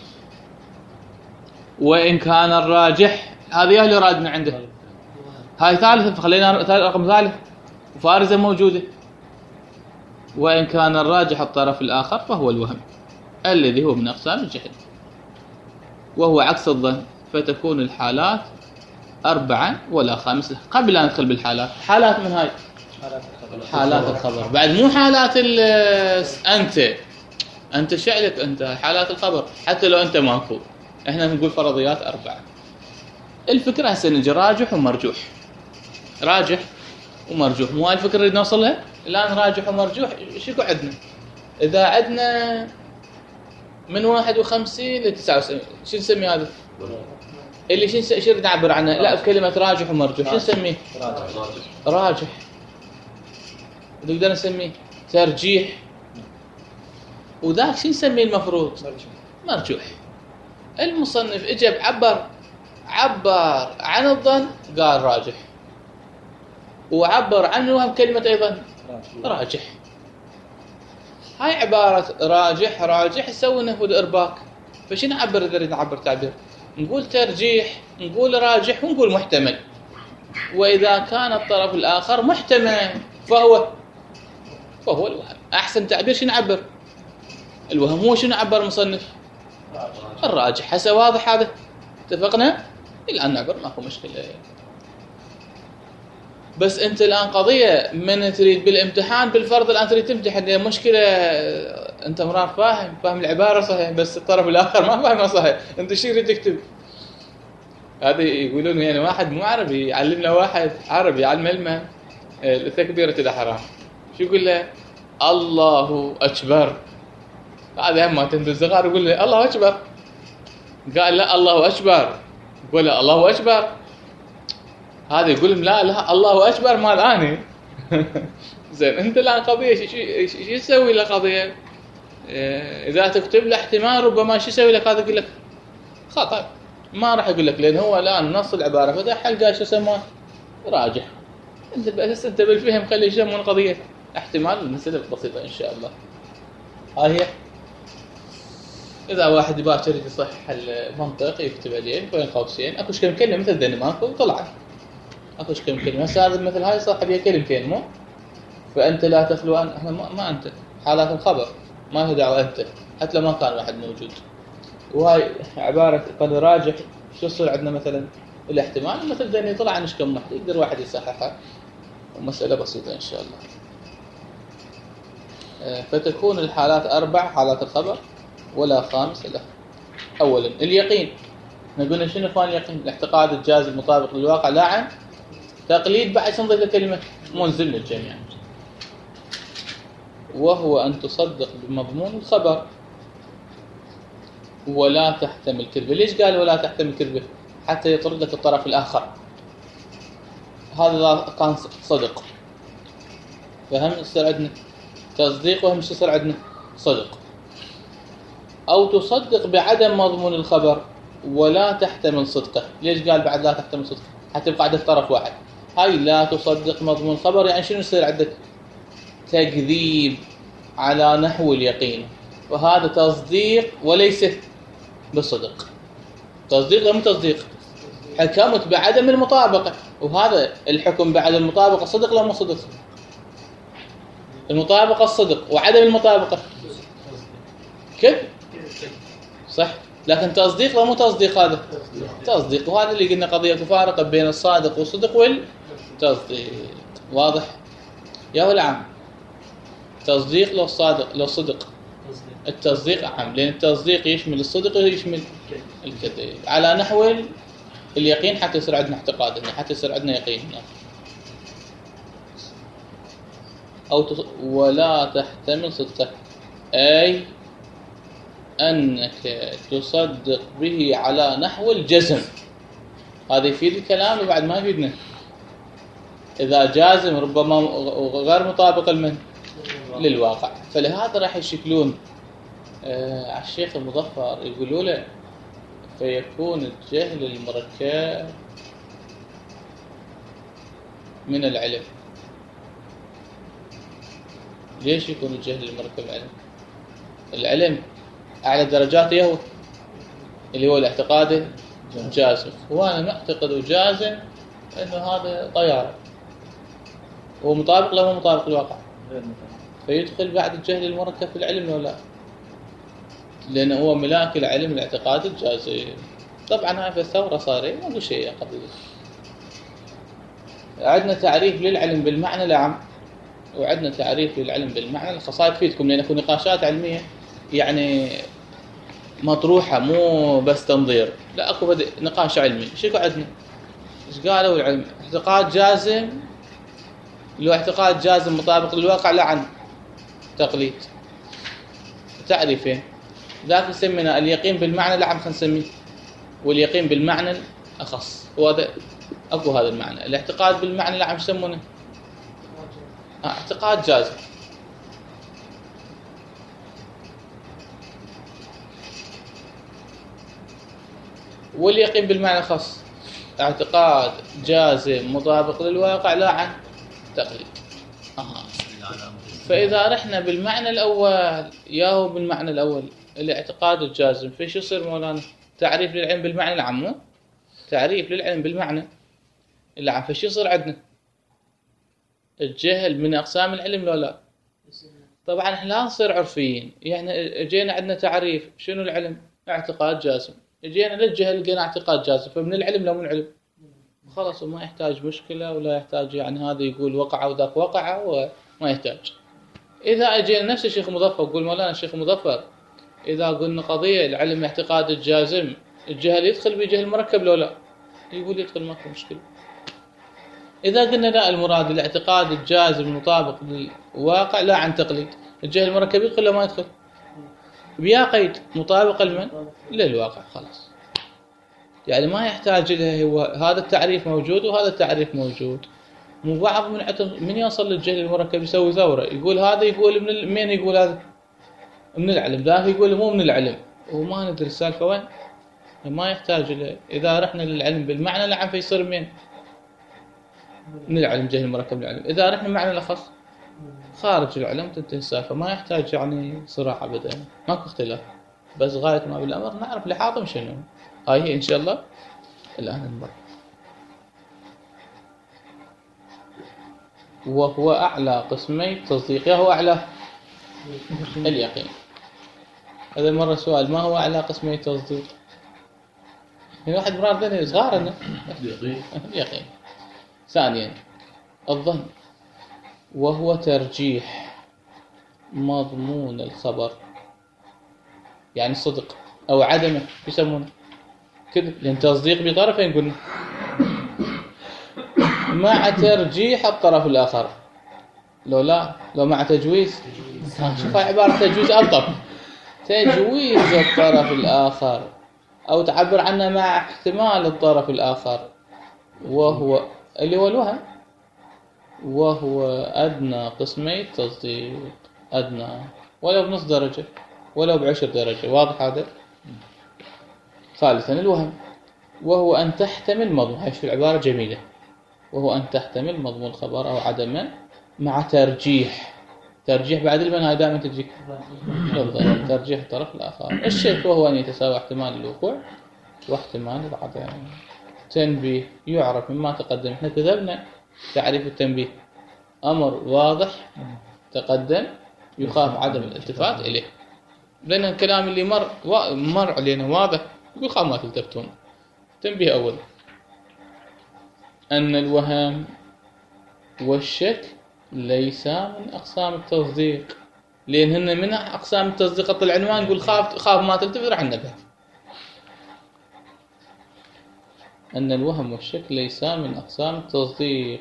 [SPEAKER 1] وإن كان الراجح هذه اللي رادنا عنده. هاي ثالثة فخلينا رقم ثالث وفارزة موجودة. وإن كان الراجح الطرف الآخر فهو الوهم الذي هو من أقسام الجهل وهو عكس الظن فتكون الحالات أربعة ولا خامسة. قبل أن ندخل بالحالات حالات من هاي حالات الخبر بعد مو حالات أنت أنت شعلك أنت حالات الخبر حتى لو أنت ماكو. إحنا نقول فرضيات أربعة. الفكرة هسه نجي راجح ومرجوح. راجح ومرجوح مو هاي الفكرة اللي نوصلها الآن. راجح ومرجوح شكو عندنا؟ إذا عندنا من واحد وخمسين لتسعة وسبعين شو نسمي هذا؟ اللي شو شو نعبر عنه؟ لا بكلمة راجح ومرجوح شو نسميه؟
[SPEAKER 4] راجح.
[SPEAKER 1] راجح. نقدر نسميه ترجيح. وذاك شو نسميه المفروض؟ مرجوح. المصنف اجى عبر عبر عن الظن قال راجح وعبر عنه بكلمة أيضا راجح. هاي عبارة راجح راجح يسوي نفذ إرباك. فشي نعبر إذا نعبر تعبير نقول ترجيح نقول راجح ونقول محتمل. وإذا كان الطرف الآخر محتمل فهو فهو الوهم. أحسن تعبير شو نعبر؟ الوهم هو شو نعبر المصنف؟ الراجح. هسه واضح هذا اتفقنا؟ الآن نعبر ماكو مشكلة. بس أنت الآن قضية من تريد بالامتحان بالفرض الآن تريد تمتحن مشكلة أنت مرار فاهم فاهم العبارة صحيح بس الطرف الآخر ما فاهمها صحيح. أنت شو تريد تكتب؟ هذا يقولون يعني واحد مو عربي يعلمنا واحد عربي يعلم علمه التكبيرة الإحرام شو يقول له؟ الله أكبر. هذا هم ما تندل الصغار يقول له الله أكبر. قال لا الله أكبر. يقول له الله أكبر. هذا يقول لهم لا لا الله أكبر مال أنا. زين أنت الآن قضية شو شو يسوي لك قضية؟ إذا تكتب له احتمال ربما شو يسوي لك هذا يقول لك خطأ ما راح يقول لك لأن هو الآن نص العبارة فده حلقة شو سماه راجح. أنت بس أنت بالفهم خلي يسمون قضية احتمال المسألة بسيطة إن شاء الله. هاي هي. إذا واحد يبغى يريد يصحح المنطق يكتب عليه بين قوسين أكوش كم كلمة مثل دنمارك وطلع أكوش كم كلمة هسه هذا مثل هاي صح بيها كلمتين مو فأنت لا تخلو أن إحنا ما, ما أنت حالات الخبر ما له دعوة أنت حتى لو ما كان واحد موجود. وهاي عبارة قد راجح شو يصير عندنا مثلا الاحتمال مثل دني طلع عنش كم واحد يقدر واحد يصححها ومسألة بسيطة إن شاء الله. فتكون الحالات أربع حالات الخبر ولا خامس له. أولا اليقين. نقول شنو فان اليقين؟ الاعتقاد الجازم المطابق للواقع لا عن تقليد بعد نضيف الكلمة ملزم للجميع وهو أن تصدق بمضمون الخبر ولا تحتمل كذبة. ليش قال ولا تحتمل كذبة؟ حتى يطرد لك الطرف الآخر. هذا كان صدق فهم يصير عندنا تصديق وهم يصير عندنا صدق. أو تصدق بعدم مضمون الخبر ولا تحتمل صدقه. ليش قال بعد لا تحتمل صدقه؟ حتى يبقى عندك طرف واحد. هاي لا تصدق مضمون الخبر يعني شنو يصير عندك؟ تكذيب على نحو اليقين وهذا تصديق وليس بالصدق. تصديق غير تصديق. حكمت بعدم المطابقة وهذا الحكم بعدم المطابقة صدق لا مو صدق؟ المطابقة الصدق وعدم المطابقة كذب صح. لكن تصديق لا مو تصديق هذا تصديق. وهذا اللي قلنا قضية تفارق بين الصادق والصدق والتصديق. واضح يا ولا عم؟ تصديق لو صادق لو صدق التصديق أعم، لأن التصديق يشمل الصدق ويشمل الكذب على نحو اليقين حتى يصير عندنا اعتقاد، حتى يصير عندنا يقين. أو تص... ولا تحتمل صدقه، أي أنك تصدق به على نحو الجزم. هذا يفيد الكلام وبعد ما يفيدنا. إذا جازم ربما غير مطابق المن للواقع، فلهذا راح يشكلون آه على الشيخ المظفر يقولوا له فيكون الجهل المركب من العلم. ليش يكون الجهل المركب علم؟ العلم أعلى درجاته هو اللي هو الاعتقاد الجازم، وأنا معتقد وجازم إنه هذا طيارة، هو مطابق له مطابق الواقع، فيدخل بعد الجهل المركب في العلم ولا لا؟ لأنه هو ملاك العلم الاعتقاد الجازم. طبعا هاي في الثورة صار ما شيء قبل. عندنا تعريف للعلم بالمعنى العام، وعندنا تعريف للعلم بالمعنى الخاص. تفيدكم لأن يكون نقاشات علمية يعني مطروحة، مو بس تنظير، لا اكو بدء نقاش علمي. شو عندنا؟ ايش قالوا العلم؟ اعتقاد جازم، لو اعتقاد جازم مطابق للواقع لا عن تقليد. تعريفين، ذاك يسمينا اليقين بالمعنى العام خلينا نسميه، واليقين بالمعنى الأخص. وهذا اكو هذا المعنى. الاعتقاد بالمعنى العام يسمونه اعتقاد جازم. واليقين بالمعنى الخاص اعتقاد جازم مطابق للواقع لا عن تقليد. أها. فإذا رحنا بالمعنى الأول، ياهو بالمعنى الأول الاعتقاد الجازم، فيش يصير مولانا؟ تعريف للعلم بالمعنى العام، تعريف للعلم بالمعنى العام، فيش يصير عندنا؟ الجهل من أقسام العلم لو لا؟ طبعا احنا لا نصير عرفيين، يعني جينا عندنا تعريف شنو العلم؟ اعتقاد جازم. جينا للجهل لقينا اعتقاد جازم، فمن العلم لو من علم خلاص، وما يحتاج مشكلة، ولا يحتاج يعني هذا يقول وقع وذاك وقع، وما يحتاج. إذا أجينا نفس الشيخ مظفر يقول مولانا الشيخ مظفر إذا قلنا قضية العلم اعتقاد الجازم، الجهل يدخل بجهل مركب لو لا؟ يقول يدخل، ما في مشكلة. إذا قلنا لا، المراد الاعتقاد الجازم مطابق للواقع لا عن تقليد، الجهل المركب يدخل ولا ما يدخل؟ بيا قيد مطابق المن للواقع، خلاص. يعني ما يحتاج له، هو هذا التعريف موجود وهذا التعريف موجود. مو بعض من من يوصل للجهل المركب يسوي ثورة، يقول هذا يقول من ال... مين يقول هذا؟ من العلم، ذاك يقول مو من العلم، وما ندري السالفة وين. ما يحتاج له. إذا رحنا للعلم بالمعنى العام فيصير مين؟ من العلم، جهل المركب العلم. إذا رحنا معنى الأخص خارج العلم تنتهي السالفة، ما يحتاج يعني صراع أبدا، ماكو اختلاف. بس غاية ما بالأمر نعرف لحاظم شنو. هاي هي إن شاء الله الآن نمر. وهو أعلى قسمي التصديق. هو أعلى اليقين. هذا مرة سؤال، ما هو أعلى قسمي التصديق؟ يعني واحد مرار ذني صغار اليقين. اليقين. ثانيا الظن، وهو ترجيح مضمون الخبر، يعني الصدق أو عدمه يسمونه كذب، لأن تصديق بطرفين قلنا، مع ترجيح الطرف الآخر. لو لا، لو مع تجويز، شوف هاي عبارة تجويز ألطف، تجويز الطرف الآخر، أو تعبر عنه مع احتمال الطرف الآخر، وهو اللي هو الوهم، وهو أدنى قسمي التصديق. أدنى ولو بنص درجة، ولو بعشر درجة. واضح هذا؟ ثالثا الوهم، وهو أن تحتمل مضمون، هاي في العبارة جميلة، وهو أن تحتمل مضمون الخبر أو عدمه مع ترجيح. ترجيح بعد المنهاج دائما تجيك بالضبط، ترجيح الطرف الآخر. الشك وهو أن يتساوى احتمال الوقوع واحتمال العدم. تنبيه يعرف مما تقدم. احنا كتبنا تعريف التنبيه، أمر واضح تقدم يخاف عدم الالتفات إليه، لأن الكلام اللي مر مر علينا واضح يخاف ما تلتفتون. تنبيه أول، أن الوهم والشك ليس من أقسام التصديق. لأن هن من أقسام التصديق العنوان يقول خاف خاف ما تلتفت راح ننبه أن الوهم والشك ليسا من أقسام التصديق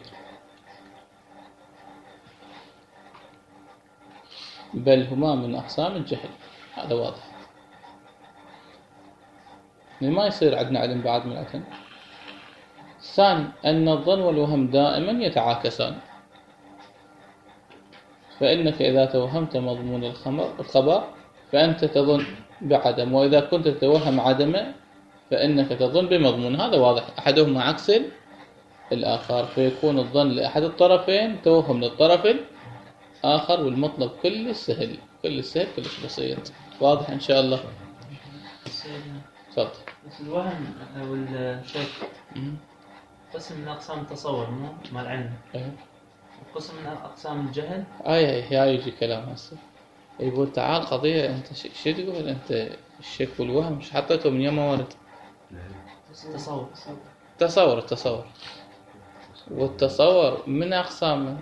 [SPEAKER 1] بل هما من أقسام الجهل. هذا واضح. ما يصير عندنا علم بعد من العلم. ثاني أن الظن والوهم دائما يتعاكسان، فإنك إذا توهمت مضمون الخبر فأنت تظن بعدم، وإذا كنت تتوهم عدمه فإنك تظن بمضمون. هذا واضح، أحدهما عكس الآخر، فيكون الظن لأحد الطرفين توهم للطرف الآخر، والمطلب كل سهل كل سهل كل بسيط. واضح إن شاء الله. تفضل.
[SPEAKER 5] بس الوهم أو الشك قسم من أقسام التصور مو مع العلم، وقسم من أقسام الجهل.
[SPEAKER 1] أي أي هاي يجي كلام هسه يقول تعال قضية أنت شو تقول أنت الشك والوهم مش حطيته من يوم ما ورد؟
[SPEAKER 5] تصور
[SPEAKER 1] تصور التصور والتصور من أقسامه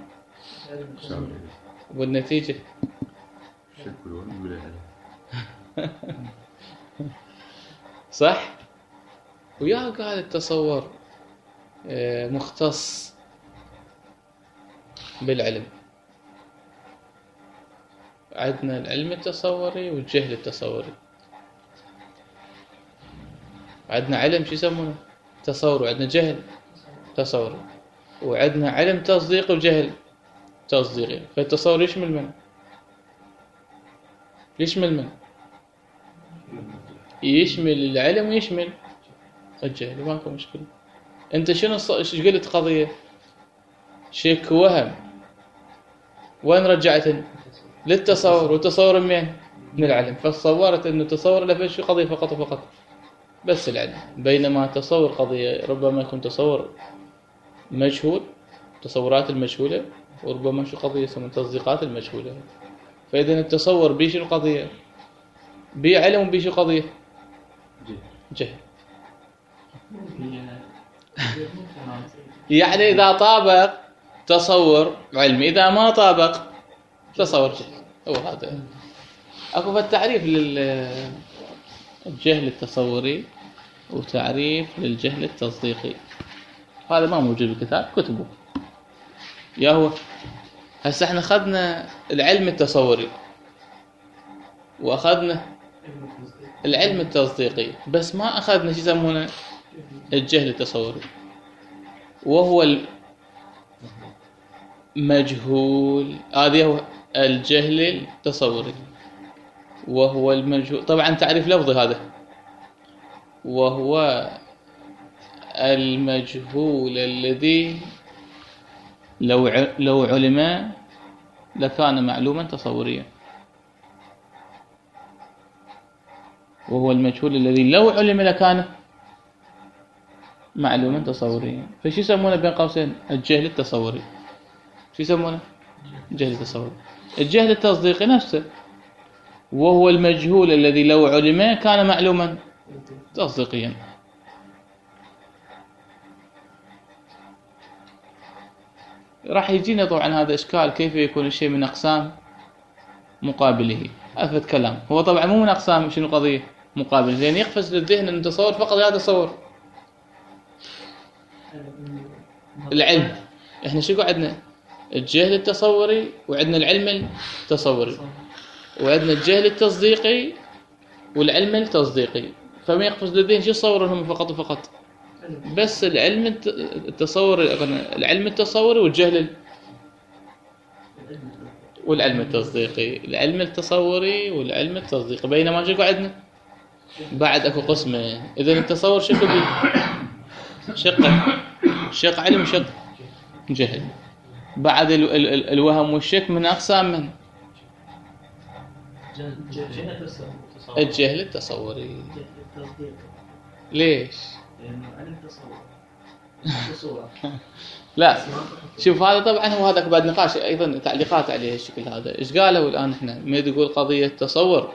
[SPEAKER 1] والنتيجة
[SPEAKER 3] الشك والوهم من العلم.
[SPEAKER 1] صح؟ ويا قال التصور مختص بالعلم. عندنا العلم التصوري والجهل التصوري. عندنا علم شو يسمونه تصور، وعندنا جهل تصوري، وعندنا علم تصديق وجهل تصديقي. فالتصور يشمل من؟ يشمل من؟ يشمل العلم ويشمل الجهل. ماكو مشكلة. انت شنو ايش قلت قضية شك وهم وين رجعتن؟ للتصور، والتصور من من العلم. فتصورت انه تصور له شو قضية فقط وفقط بس العلم، بينما تصور قضية ربما يكون تصور مجهول، تصورات المجهولة، وربما شو قضية اسمها تصديقات المجهولة. فإذا التصور بيش القضية بعلم وبيش قضية جهل. يعني إذا طابق تصور علمي، إذا ما طابق تصور جهل. هو هذا أكو التعريف للجهل التصوري وتعريف للجهل التصديقي. هذا ما موجود بالكتاب، كتبه يا هو. هسه احنا أخذنا العلم التصوري وأخذنا العلم التصديقي، بس ما أخذنا شو يسمونه الجهل التصوري، وهو المجهول. هذا هو الجهل التصوري وهو المجهول. طبعا تعريف لفظي هذا، وهو المجهول الذي لو لو علم لكان معلوما تصوريا. وهو المجهول الذي لو علم لكان معلوما تصوريا. فشو يسمونه بين قوسين الجهل التصوري؟ شو يسمونه الجهل التصوري؟ الجهل التصديقي نفسه، وهو المجهول الذي لو علم كان معلوما تصديقيا. راح يجينا طبعا هذا إشكال، كيف يكون الشيء من أقسام مقابله؟ أثبت كلام. هو طبعا مو من أقسام شنو قضية مقابل، لأن يقفز للذهن أن تصور فقط هذا تصور العلم. إحنا شو عندنا الجهل التصوري، وعندنا العلم التصوري، وعندنا الجهل التصديقي والعلم التصديقي. فما يقفز للذهن شو يصورهم فقط وفقط بس العلم التصوري، العلم التصوري والجهل والعلم التصديقي. العلم التصوري والعلم التصديقي. بينما شو عندنا بعد اكو قسمه. اذا التصور شكو بي شق شق علم وشق جهل. بعد ال ال ال الوهم والشك من اقسام من الجهل التصوري. ليش؟ لا شوف هذا طبعا هو هذاك بعد نقاش ايضا تعليقات عليه الشكل هذا. ايش قالوا الان احنا ما تقول قضيه تصور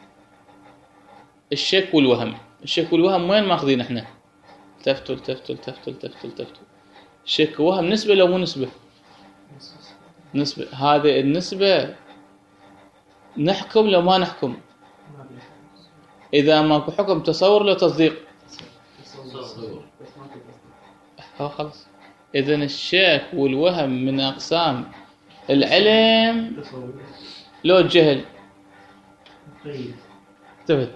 [SPEAKER 1] الشك والوهم. الشك والوهم وين ماخذين احنا؟ التفتوا التفتوا التفتوا التفتوا التفتوا شك ووهم نسبه لو مو نسبه؟ نسبه. هذه النسبه نحكم لو ما نحكم؟ إذا ماكو حكم تصور لو تصديق؟ ها خلاص. إذن الشك والوهم من أقسام العلم لو الجهل؟ انتبه،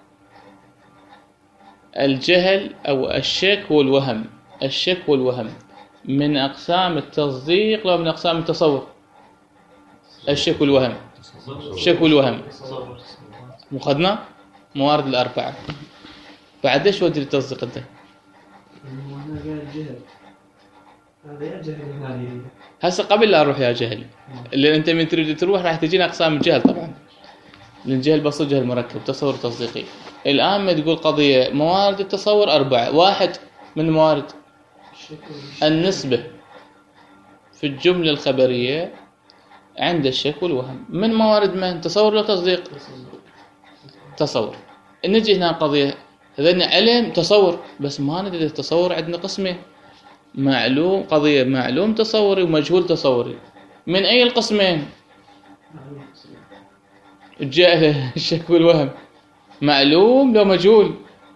[SPEAKER 1] الجهل أو الشك والوهم، الشك والوهم من أقسام التصديق لو من أقسام التصور؟ الشك والوهم، الشك والوهم مخذنا موارد الأربعة. بعد ايش ودي التصديق انت؟
[SPEAKER 5] وانا قال جهل، هذا يا جهل هذه.
[SPEAKER 1] هسه قبل لا اروح يا جهل، اللي انت من تريد تروح راح تجينا اقسام الجهل طبعا، لان الجهل بسيط جهل مركب تصور تصديقي. الان ما تقول قضيه موارد التصور اربعه، واحد من الموارد النسبه في الجمله الخبريه عند الشك والوهم، من موارد من؟ تصور ولا تصديق؟ تصور. نجي هنا قضيه هذين علم تصور، بس ما ندري التصور عندنا قسمين، معلوم قضيه معلوم تصوري ومجهول تصوري. من اي القسمين؟ الجهل الشك والوهم. معلوم لو مجهول؟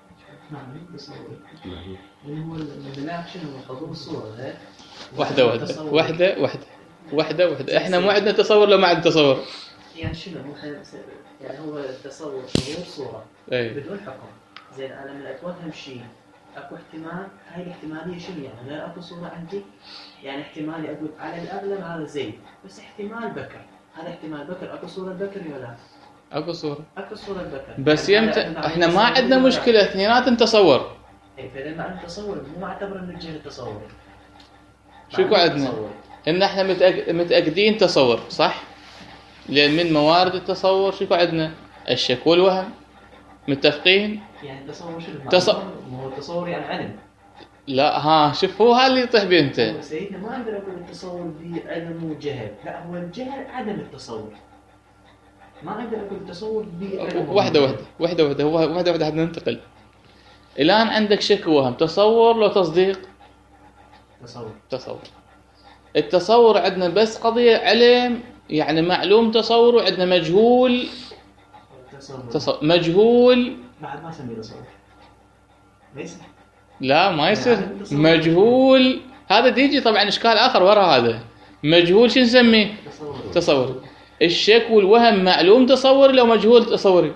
[SPEAKER 1] واحده واحده واحده واحده واحده واحده احنا مو عندنا تصور لو ما عندنا تصور.
[SPEAKER 6] يعني شنو مو يعني هو التصور ظهور صوره
[SPEAKER 1] أي.
[SPEAKER 6] بدون حكم. زين انا من اتوهم شيء اكو احتمال، هاي الاحتماليه شنو يعني؟ غير اكو صوره عندي، يعني احتمالي اقول على الاغلب هذا زيد، بس احتمال بكر، هذا احتمال بكر، اكو صوره بكر ولا
[SPEAKER 1] اكو صوره؟
[SPEAKER 6] اكو صوره بكر،
[SPEAKER 1] بس يمتى احنا ما عندنا مشكله اثنينات نتصور.
[SPEAKER 6] اي فاذا معنى التصور مو معتبر انه الجهل التصوري.
[SPEAKER 1] شو عندنا؟ ان احنا متأك... متاكدين تصور صح؟ لان من موارد التصور شو عندنا؟ الشك والوهم. متفقين؟
[SPEAKER 6] يعني التصور شنو؟
[SPEAKER 1] تص...
[SPEAKER 6] مو التصور يعني علم.
[SPEAKER 1] لا ها شوف هو هاللي يطيح بيه انت.
[SPEAKER 6] سيدنا ما اقدر اقول التصور بعلم وجهل، لا هو الجهل عدم التصور. ما اقدر اقول التصور بعلم.
[SPEAKER 1] واحده واحده واحده واحده هو واحده واحده بدنا ننتقل. الان عندك شك ووهم، تصور لو تصديق؟
[SPEAKER 6] تصور.
[SPEAKER 1] تصور. التصور عندنا بس قضيه علم، يعني معلوم تصور، وعندنا مجهول
[SPEAKER 6] تصور.
[SPEAKER 1] تصور مجهول
[SPEAKER 6] بعد ما اسميه تصور. ما يصير.
[SPEAKER 1] لا ما يصير مجهول، هذا ديجي طبعا اشكال اخر ورا هذا. مجهول شو نسميه؟
[SPEAKER 6] تصور.
[SPEAKER 1] تصور. الشك والوهم معلوم تصوري لو مجهول تصوري؟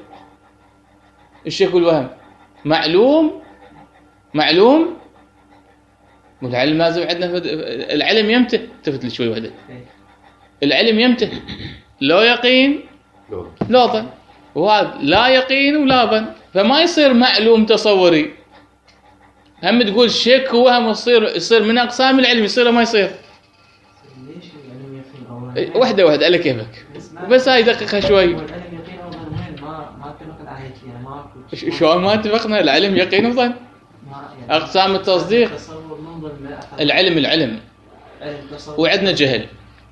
[SPEAKER 1] الشك والوهم معلوم معلوم والعلم لازم عندنا فد... العلم يمتى؟ التفت لي شوي وحده. العلم يمتى؟ لو يقين لا ظن، وهذا لا يقين ولا ظن، فما يصير معلوم تصوري. هم تقول شك ووهم يصير يصير من اقسام العلم، يصير ولا ما يصير؟
[SPEAKER 6] ليش العلم يقين او
[SPEAKER 1] وحده وحده على كيفك، بس هاي دقيقه شوي.
[SPEAKER 6] العلم يقين او ظن وين ما ما اتفقنا على هيك يعني ما اكو
[SPEAKER 1] شلون ما اتفقنا؟ العلم يقين وظن.
[SPEAKER 6] يعني
[SPEAKER 1] اقسام التصديق
[SPEAKER 6] تصور منظر ما
[SPEAKER 1] العلم العلم
[SPEAKER 6] علم تصور
[SPEAKER 1] وعندنا جهل.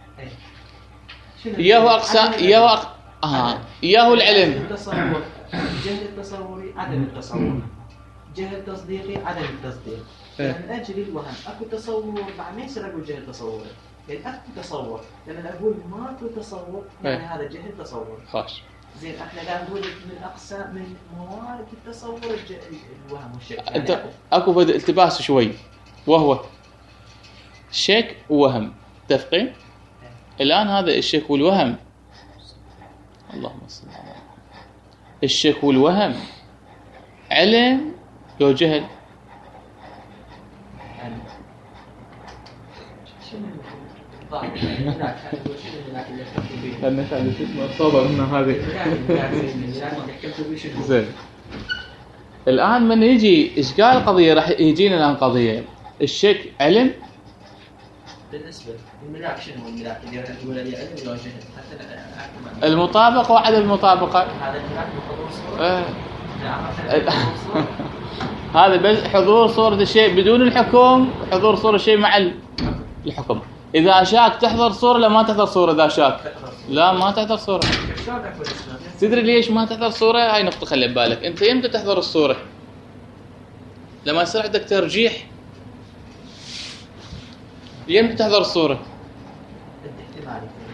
[SPEAKER 1] ياهو اقسام ياهو أق... اه ياهو العلم.
[SPEAKER 6] التصور الجهل التصوري عدم التصور، جهل تصديقي عدم التصديق. يعني من اجل الوهم اكو تصور بعد ما يصير اقول جهل تصوري، يعني اكو تصور، لما اقول ماكو تصور يعني هذا جهل تصوري.
[SPEAKER 1] خاش.
[SPEAKER 6] زين احنا قاعد نقول من اقسام من موارد التصور الوهم والشك.
[SPEAKER 1] انت
[SPEAKER 6] يعني
[SPEAKER 1] اكو بد التباس شوي، وهو شك ووهم. متفقين؟ الان هذا الشك والوهم، اللهم صل على محمد، الشك والوهم علم لو جهل؟ خلنا نخلي شو اسمه الصوبه من هذه. زين الان من يجي اشكال القضيه راح يجينا الان قضيه الشك علم.
[SPEAKER 6] بالنسبه الملاك شنو الملاك اللي راح تقول لي علم ولا جهل؟ حتى
[SPEAKER 1] المطابقه وعدم المطابقه.
[SPEAKER 6] هذا الملاك بحضور صوره.
[SPEAKER 1] آه. هذا بس حضور صورة الشيء بدون الحكم، حضور صورة الشيء مع الحكم. إذا شاك تحضر صورة لا ما تحضر صورة. إذا شاك لا ما تحضر صورة. تدري ليش ما تحضر صورة؟ هاي نقطة خلي ببالك. أنت إمتى تحضر الصورة؟ لما يصير عندك ترجيح. يمتى تحضر الصورة؟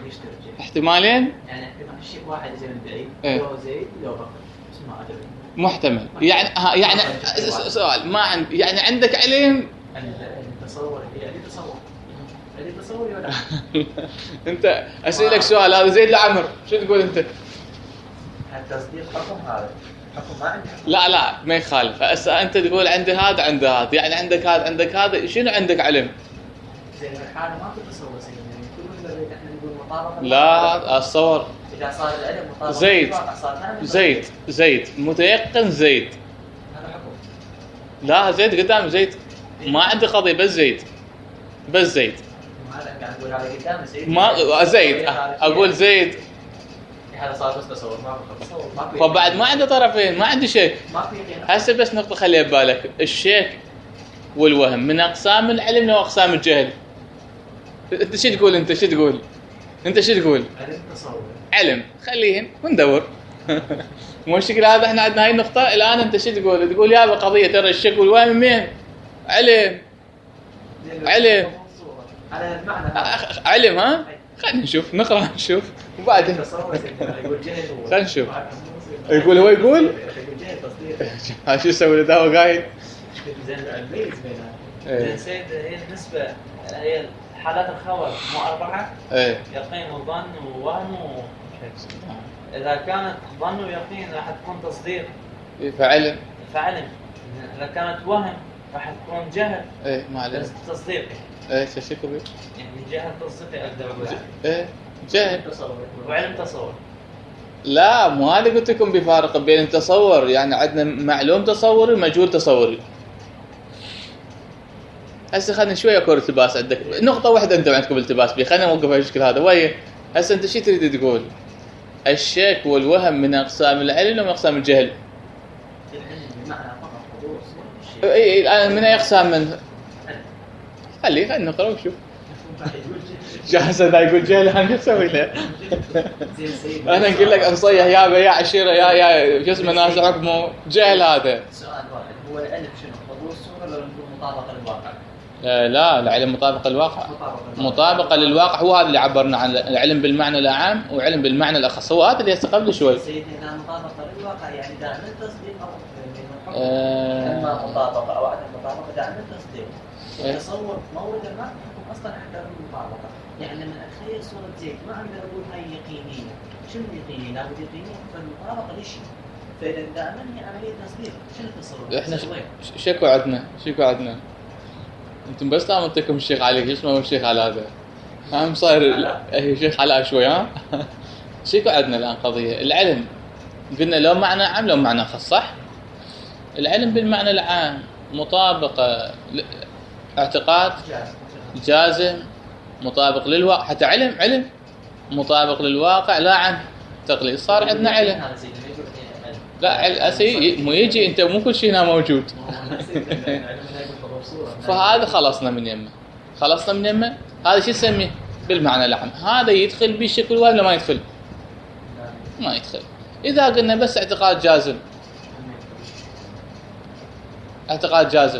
[SPEAKER 6] يشترك.
[SPEAKER 1] احتمالين
[SPEAKER 6] يعني احتمال شيء واحد يصير من بعيد
[SPEAKER 1] إيه.
[SPEAKER 6] لو زيد لو بكر بس ما ادري.
[SPEAKER 1] محتمل يعني ها يعني س- سؤال ما عند يعني عندك علم
[SPEAKER 6] التصور يعني تصور يعني تصور ولا
[SPEAKER 1] انت اسالك سؤال هذا زيد لعمر شو تقول انت؟
[SPEAKER 6] التصديق حكم هذا حكم ما عندي حكم.
[SPEAKER 1] لا لا ما يخالف هسه انت تقول عندي هذا عندي هذا يعني عندك هذا عندك هذا شنو عندك علم؟
[SPEAKER 6] زين الحالة ما في تصور سيدنا يعني كل اللي احنا نقول مطابقة
[SPEAKER 1] لا اتصور
[SPEAKER 6] اذا صار العلم مطابقة
[SPEAKER 1] زيد
[SPEAKER 6] بالواقع صار نعم
[SPEAKER 1] زيد زيد متيقن زيد
[SPEAKER 6] هذا حكم.
[SPEAKER 1] لا زيد قدام زيد ما عندي قضيه بس زيد بس زيد
[SPEAKER 6] هذا قاعد نقول على قدام زيد
[SPEAKER 1] ما زيد اقول زيد
[SPEAKER 6] هذا صار بس تصور ما في تصور ما في
[SPEAKER 1] فبعد ما عنده طرفين ما عندي شيك
[SPEAKER 6] ما في يقين.
[SPEAKER 1] هسه بس نقطه خليها ببالك الشيك والوهم من اقسام العلم واقسام الجهل انت شو تقول انت شو تقول انت شو تقول
[SPEAKER 6] علم تصور
[SPEAKER 1] علم خليهن وندور مو الشكل هذا احنا عندنا هاي النقطه الان انت شو تقول تقول يا قضيه ترى الشك والوهم مين علم علم.
[SPEAKER 6] على المعنى
[SPEAKER 1] أخ- علم ها خلينا نشوف نقرا نشوف وبعدين
[SPEAKER 6] تصور سيدنا يقول جهل هو
[SPEAKER 1] خلينا نشوف. يقول هو يقول
[SPEAKER 6] يقول جهل تصديق
[SPEAKER 1] ها شو يسوي له هو قايل
[SPEAKER 6] زين الميز بينها
[SPEAKER 1] ايه
[SPEAKER 5] زين سيد هي النسبة هي حالات الخبر مو أربعة
[SPEAKER 1] ايه
[SPEAKER 5] يقين وظن ووهم وشك. إذا كانت ظن ويقين راح تكون تصديق
[SPEAKER 1] فعلم
[SPEAKER 5] فعلم. إذا كانت وهم راح تكون جهل
[SPEAKER 1] ايه ما عليه
[SPEAKER 5] بس تصديق
[SPEAKER 1] ايه شو شكو بيه
[SPEAKER 5] يعني جهل تصديقي أقدر أقول
[SPEAKER 1] ايه جهل
[SPEAKER 6] تصور
[SPEAKER 5] وعلم تصور.
[SPEAKER 1] لا مو هذا قلت لكم بفارق بين التصور يعني عندنا معلوم تصوري ومجهول تصوري هسه خلينا شويه اكو التباس عندك نقطه واحده انتم عندكم التباس بي خلينا نوقف هالشكل هذا وين هسه انت شو تريد تقول الشك والوهم من اقسام العلم ومن اقسام الجهل
[SPEAKER 6] العلم بمعنى فقط حضور صورة الشيء
[SPEAKER 1] اي اي الان من اي اقسام من خليه خلينا نقرا ونشوف جاهز هذا يقول جهل انا اسوي له
[SPEAKER 6] زين سيد
[SPEAKER 1] انا اقول لك انصيح يا يا عشيره يا يا شو اسمه ناس حكمه جهل هذا
[SPEAKER 6] سؤال واحد هو العلم شنو حضور الصورة ولا نقول مطابقة للواقع؟
[SPEAKER 1] آه، لا العلم مطابقه للواقع
[SPEAKER 6] مطابقة
[SPEAKER 1] مطابقه للواقع هو هذا اللي عبرنا عن العلم بالمعنى العام وعلم بالمعنى الاخص هو هذا اللي هسه قبل شوي
[SPEAKER 6] سيدنا إذا مطابقة للواقع يعني دائما التصديق أو الحكم
[SPEAKER 1] آه.
[SPEAKER 6] إما مطابقة أو عدم مطابقة دائما التصديق
[SPEAKER 1] إيه.
[SPEAKER 6] التصور مورد ما حكم أصلا حتى المطابقة يعني لما أتخيل صورة زيت ما أقدر أقول هاي يقينية شنو يقينية؟ لابد يقينية فالمطابقة لشيء فإذا دائما هي عملية تصديق شنو التصور؟
[SPEAKER 1] احنا ش- شكو عندنا شكو عندنا انتم بس لا منطقكم الشيخ علي شو اسمه الشيخ على هذا هم صاير اي شيخ علاء شوي ها شكو عندنا الان قضيه العلم قلنا لو معنى عام لو معنى خاص صح العلم بالمعنى العام مطابقه ل- اعتقاد جازم مطابق للواقع حتى علم علم مطابق للواقع لا عن تقليد صار عندنا علم لا عل- أسي مو يجي انت مو كل شيء هنا موجود فهذا خلصنا من يمه خلصنا من يمه هذا شو نسميه بالمعنى العام هذا يدخل بشكل ولا ما يدخل ما يدخل اذا قلنا بس اعتقاد جازم اعتقاد جازم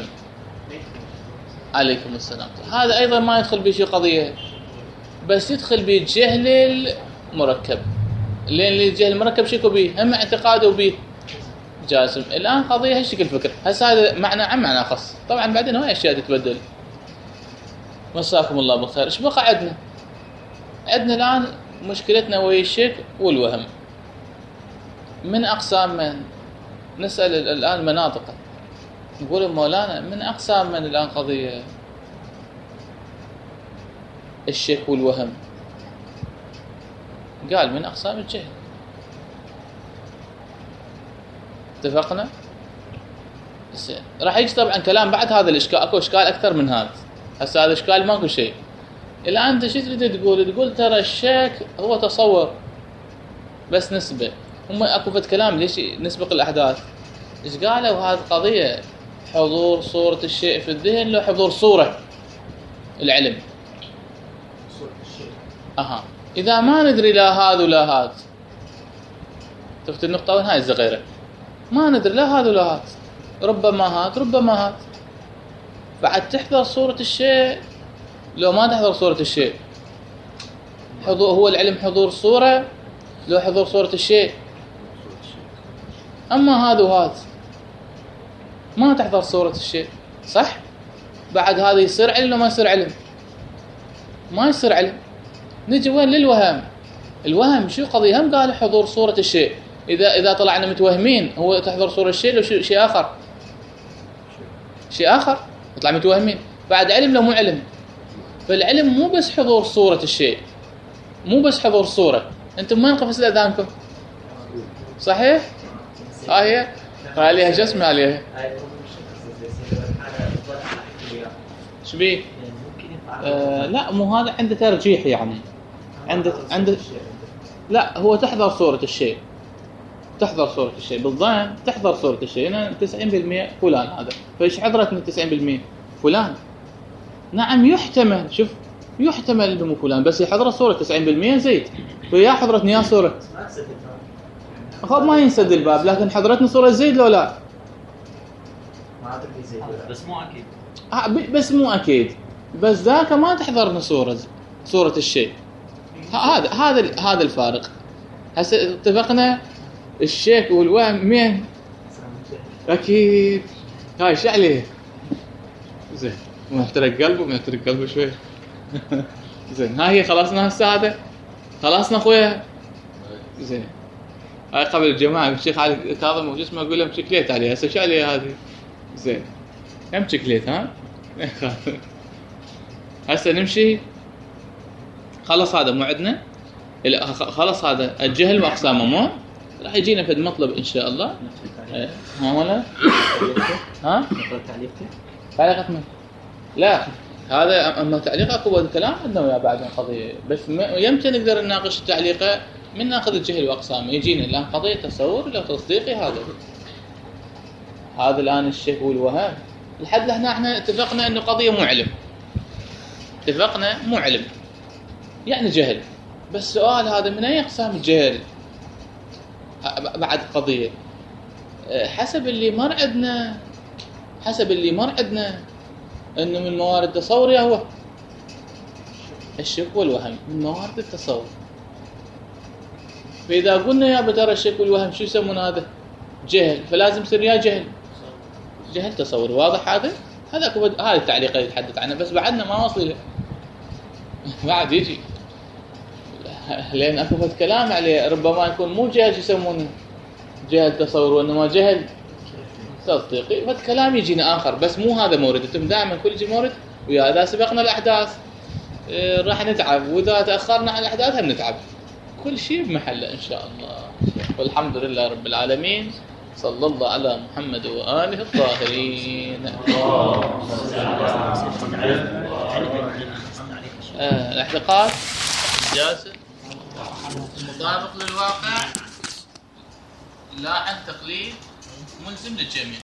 [SPEAKER 1] عليكم السلام هذا ايضا ما يدخل بشيء قضيه بس يدخل بالجهل المركب لان الجهل المركب شكو به هم اعتقاده به جازم الان قضيه هالشكل فكر هسه هذا معنى عام معنى خاص طبعا بعدين هواي اشياء تتبدل مساكم الله بالخير ايش بقى عندنا عندنا الان مشكلتنا ويا الشك والوهم من اقسام من نسال الان مناطق نقول مولانا من اقسام من الان قضيه الشك والوهم قال من اقسام الجهل اتفقنا زين راح يجي طبعا كلام بعد هذا الاشكال اكو اشكال اكثر من هذا هسه هذا اشكال ماكو شيء الان انت شو تريد تقول تقول ترى الشك هو تصور بس نسبه هم اكو فد كلام ليش نسبق الاحداث ايش قالوا هذه قضيه حضور صوره الشيء في الذهن لو حضور صوره العلم اها اذا ما ندري لا هذا ولا هذا شفت النقطه وين هاي الصغيره ما ندري لا هذا ولا هذا ربما هذا ربما هذا بعد تحضر صوره الشيء لو ما تحضر صوره الشيء حضور هو العلم حضور صورة لو حضور صورة الشيء. أما هذا وهذا ما تحضر صورة الشيء، صح؟ بعد هذا يصير علم ولا ما يصير علم؟ ما يصير علم. نجي وين للوهم؟ الوهم شو قضية؟ هم قال حضور صورة الشيء. إذا إذا طلعنا متوهمين هو تحضر صورة الشيء لو شيء آخر، شيء آخر يطلع متوهمين. بعد علم لو مو علم؟ فالعلم مو بس حضور صورة الشيء، مو بس حضور صورة. أنتم ما نقفز لأذانكم صحيح؟ ها هي عليها شو اسمها عليها؟ شو بيه؟ آه لا مو هذا عنده ترجيح يعني. عنده عنده لا هو تحضر صورة الشيء، تحضر صورة الشيء بالظن تحضر صورة الشيء. هنا تسعين بالمئة فلان هذا، فايش حضرت من تسعين بالمئة فلان؟ نعم يحتمل، شوف يحتمل انه مو فلان بس يحضر صورة تسعين بالمئة زيد، فيا حضرتني يا صورة خب ما ينسد الباب، لكن حضرتني صورة زيد لو لا؟
[SPEAKER 6] ما ادري زيد
[SPEAKER 5] بس مو اكيد.
[SPEAKER 1] آه بس مو اكيد، بس ذاك ما تحضرنا صورة صورة الشيء. هذا هذا هذا الفارق. هسه اتفقنا الشيك والوهم مين؟ اكيد هاي ايش عليه؟ زين محترق قلبه محترق قلبه شوي. زين هاي هي خلصنا هسه هذا خلصنا اخويا. زين هاي قبل الجماعه الشيخ علي كاظم وش اسمه اقول لهم شكليت عليها هسه شو عليها هذه؟ زين كم شكليت ها؟ هسه نمشي. خلص هذا مو عندنا، خلص هذا الجهل واقسامه مو راح يجينا في المطلب ان شاء الله. ها ولا ها
[SPEAKER 6] تعليقك
[SPEAKER 1] تعليقك من لا هذا اما تعليقك هو الكلام عندنا ويا بعد قضيه، بس يمكن نقدر نناقش التعليقه من ناخذ الجهل واقسامه. يجينا الان قضيه تصور لو تصديقي. هذا هذا الان الشك والوهم لحد لهنا احنا اتفقنا انه قضيه مو علم، اتفقنا مو علم يعني جهل. بس سؤال هذا من اي اقسام الجهل؟ بعد قضيه حسب اللي مر عندنا، حسب اللي مر عندنا انه من موارد التصور يا هو الشك والوهم من موارد التصور. فاذا قلنا يا بترى الشك والوهم شو يسمون هذا؟ جهل، فلازم يصير يا جهل جهل تصور. واضح هذا؟ هذا هذا التعليق اللي يتحدث عنه، بس بعدنا ما وصل له بعد يجي لان اكو فد كلام عليه ربما يكون مو جهل يسمونه جهل تصور وانما جهل تصديقي. فد كلام يجينا اخر بس مو هذا مورد. انتم دائما كل شيء مورد ويا اذا سبقنا الاحداث اه راح نتعب، واذا تاخرنا على الاحداث هم نتعب. كل شيء بمحله ان شاء الله. والحمد لله رب العالمين. صلى الله على محمد واله الطاهرين. آه الاعتقاد جاسم مطابق للواقع لا عن تقليد ملزم للجميع.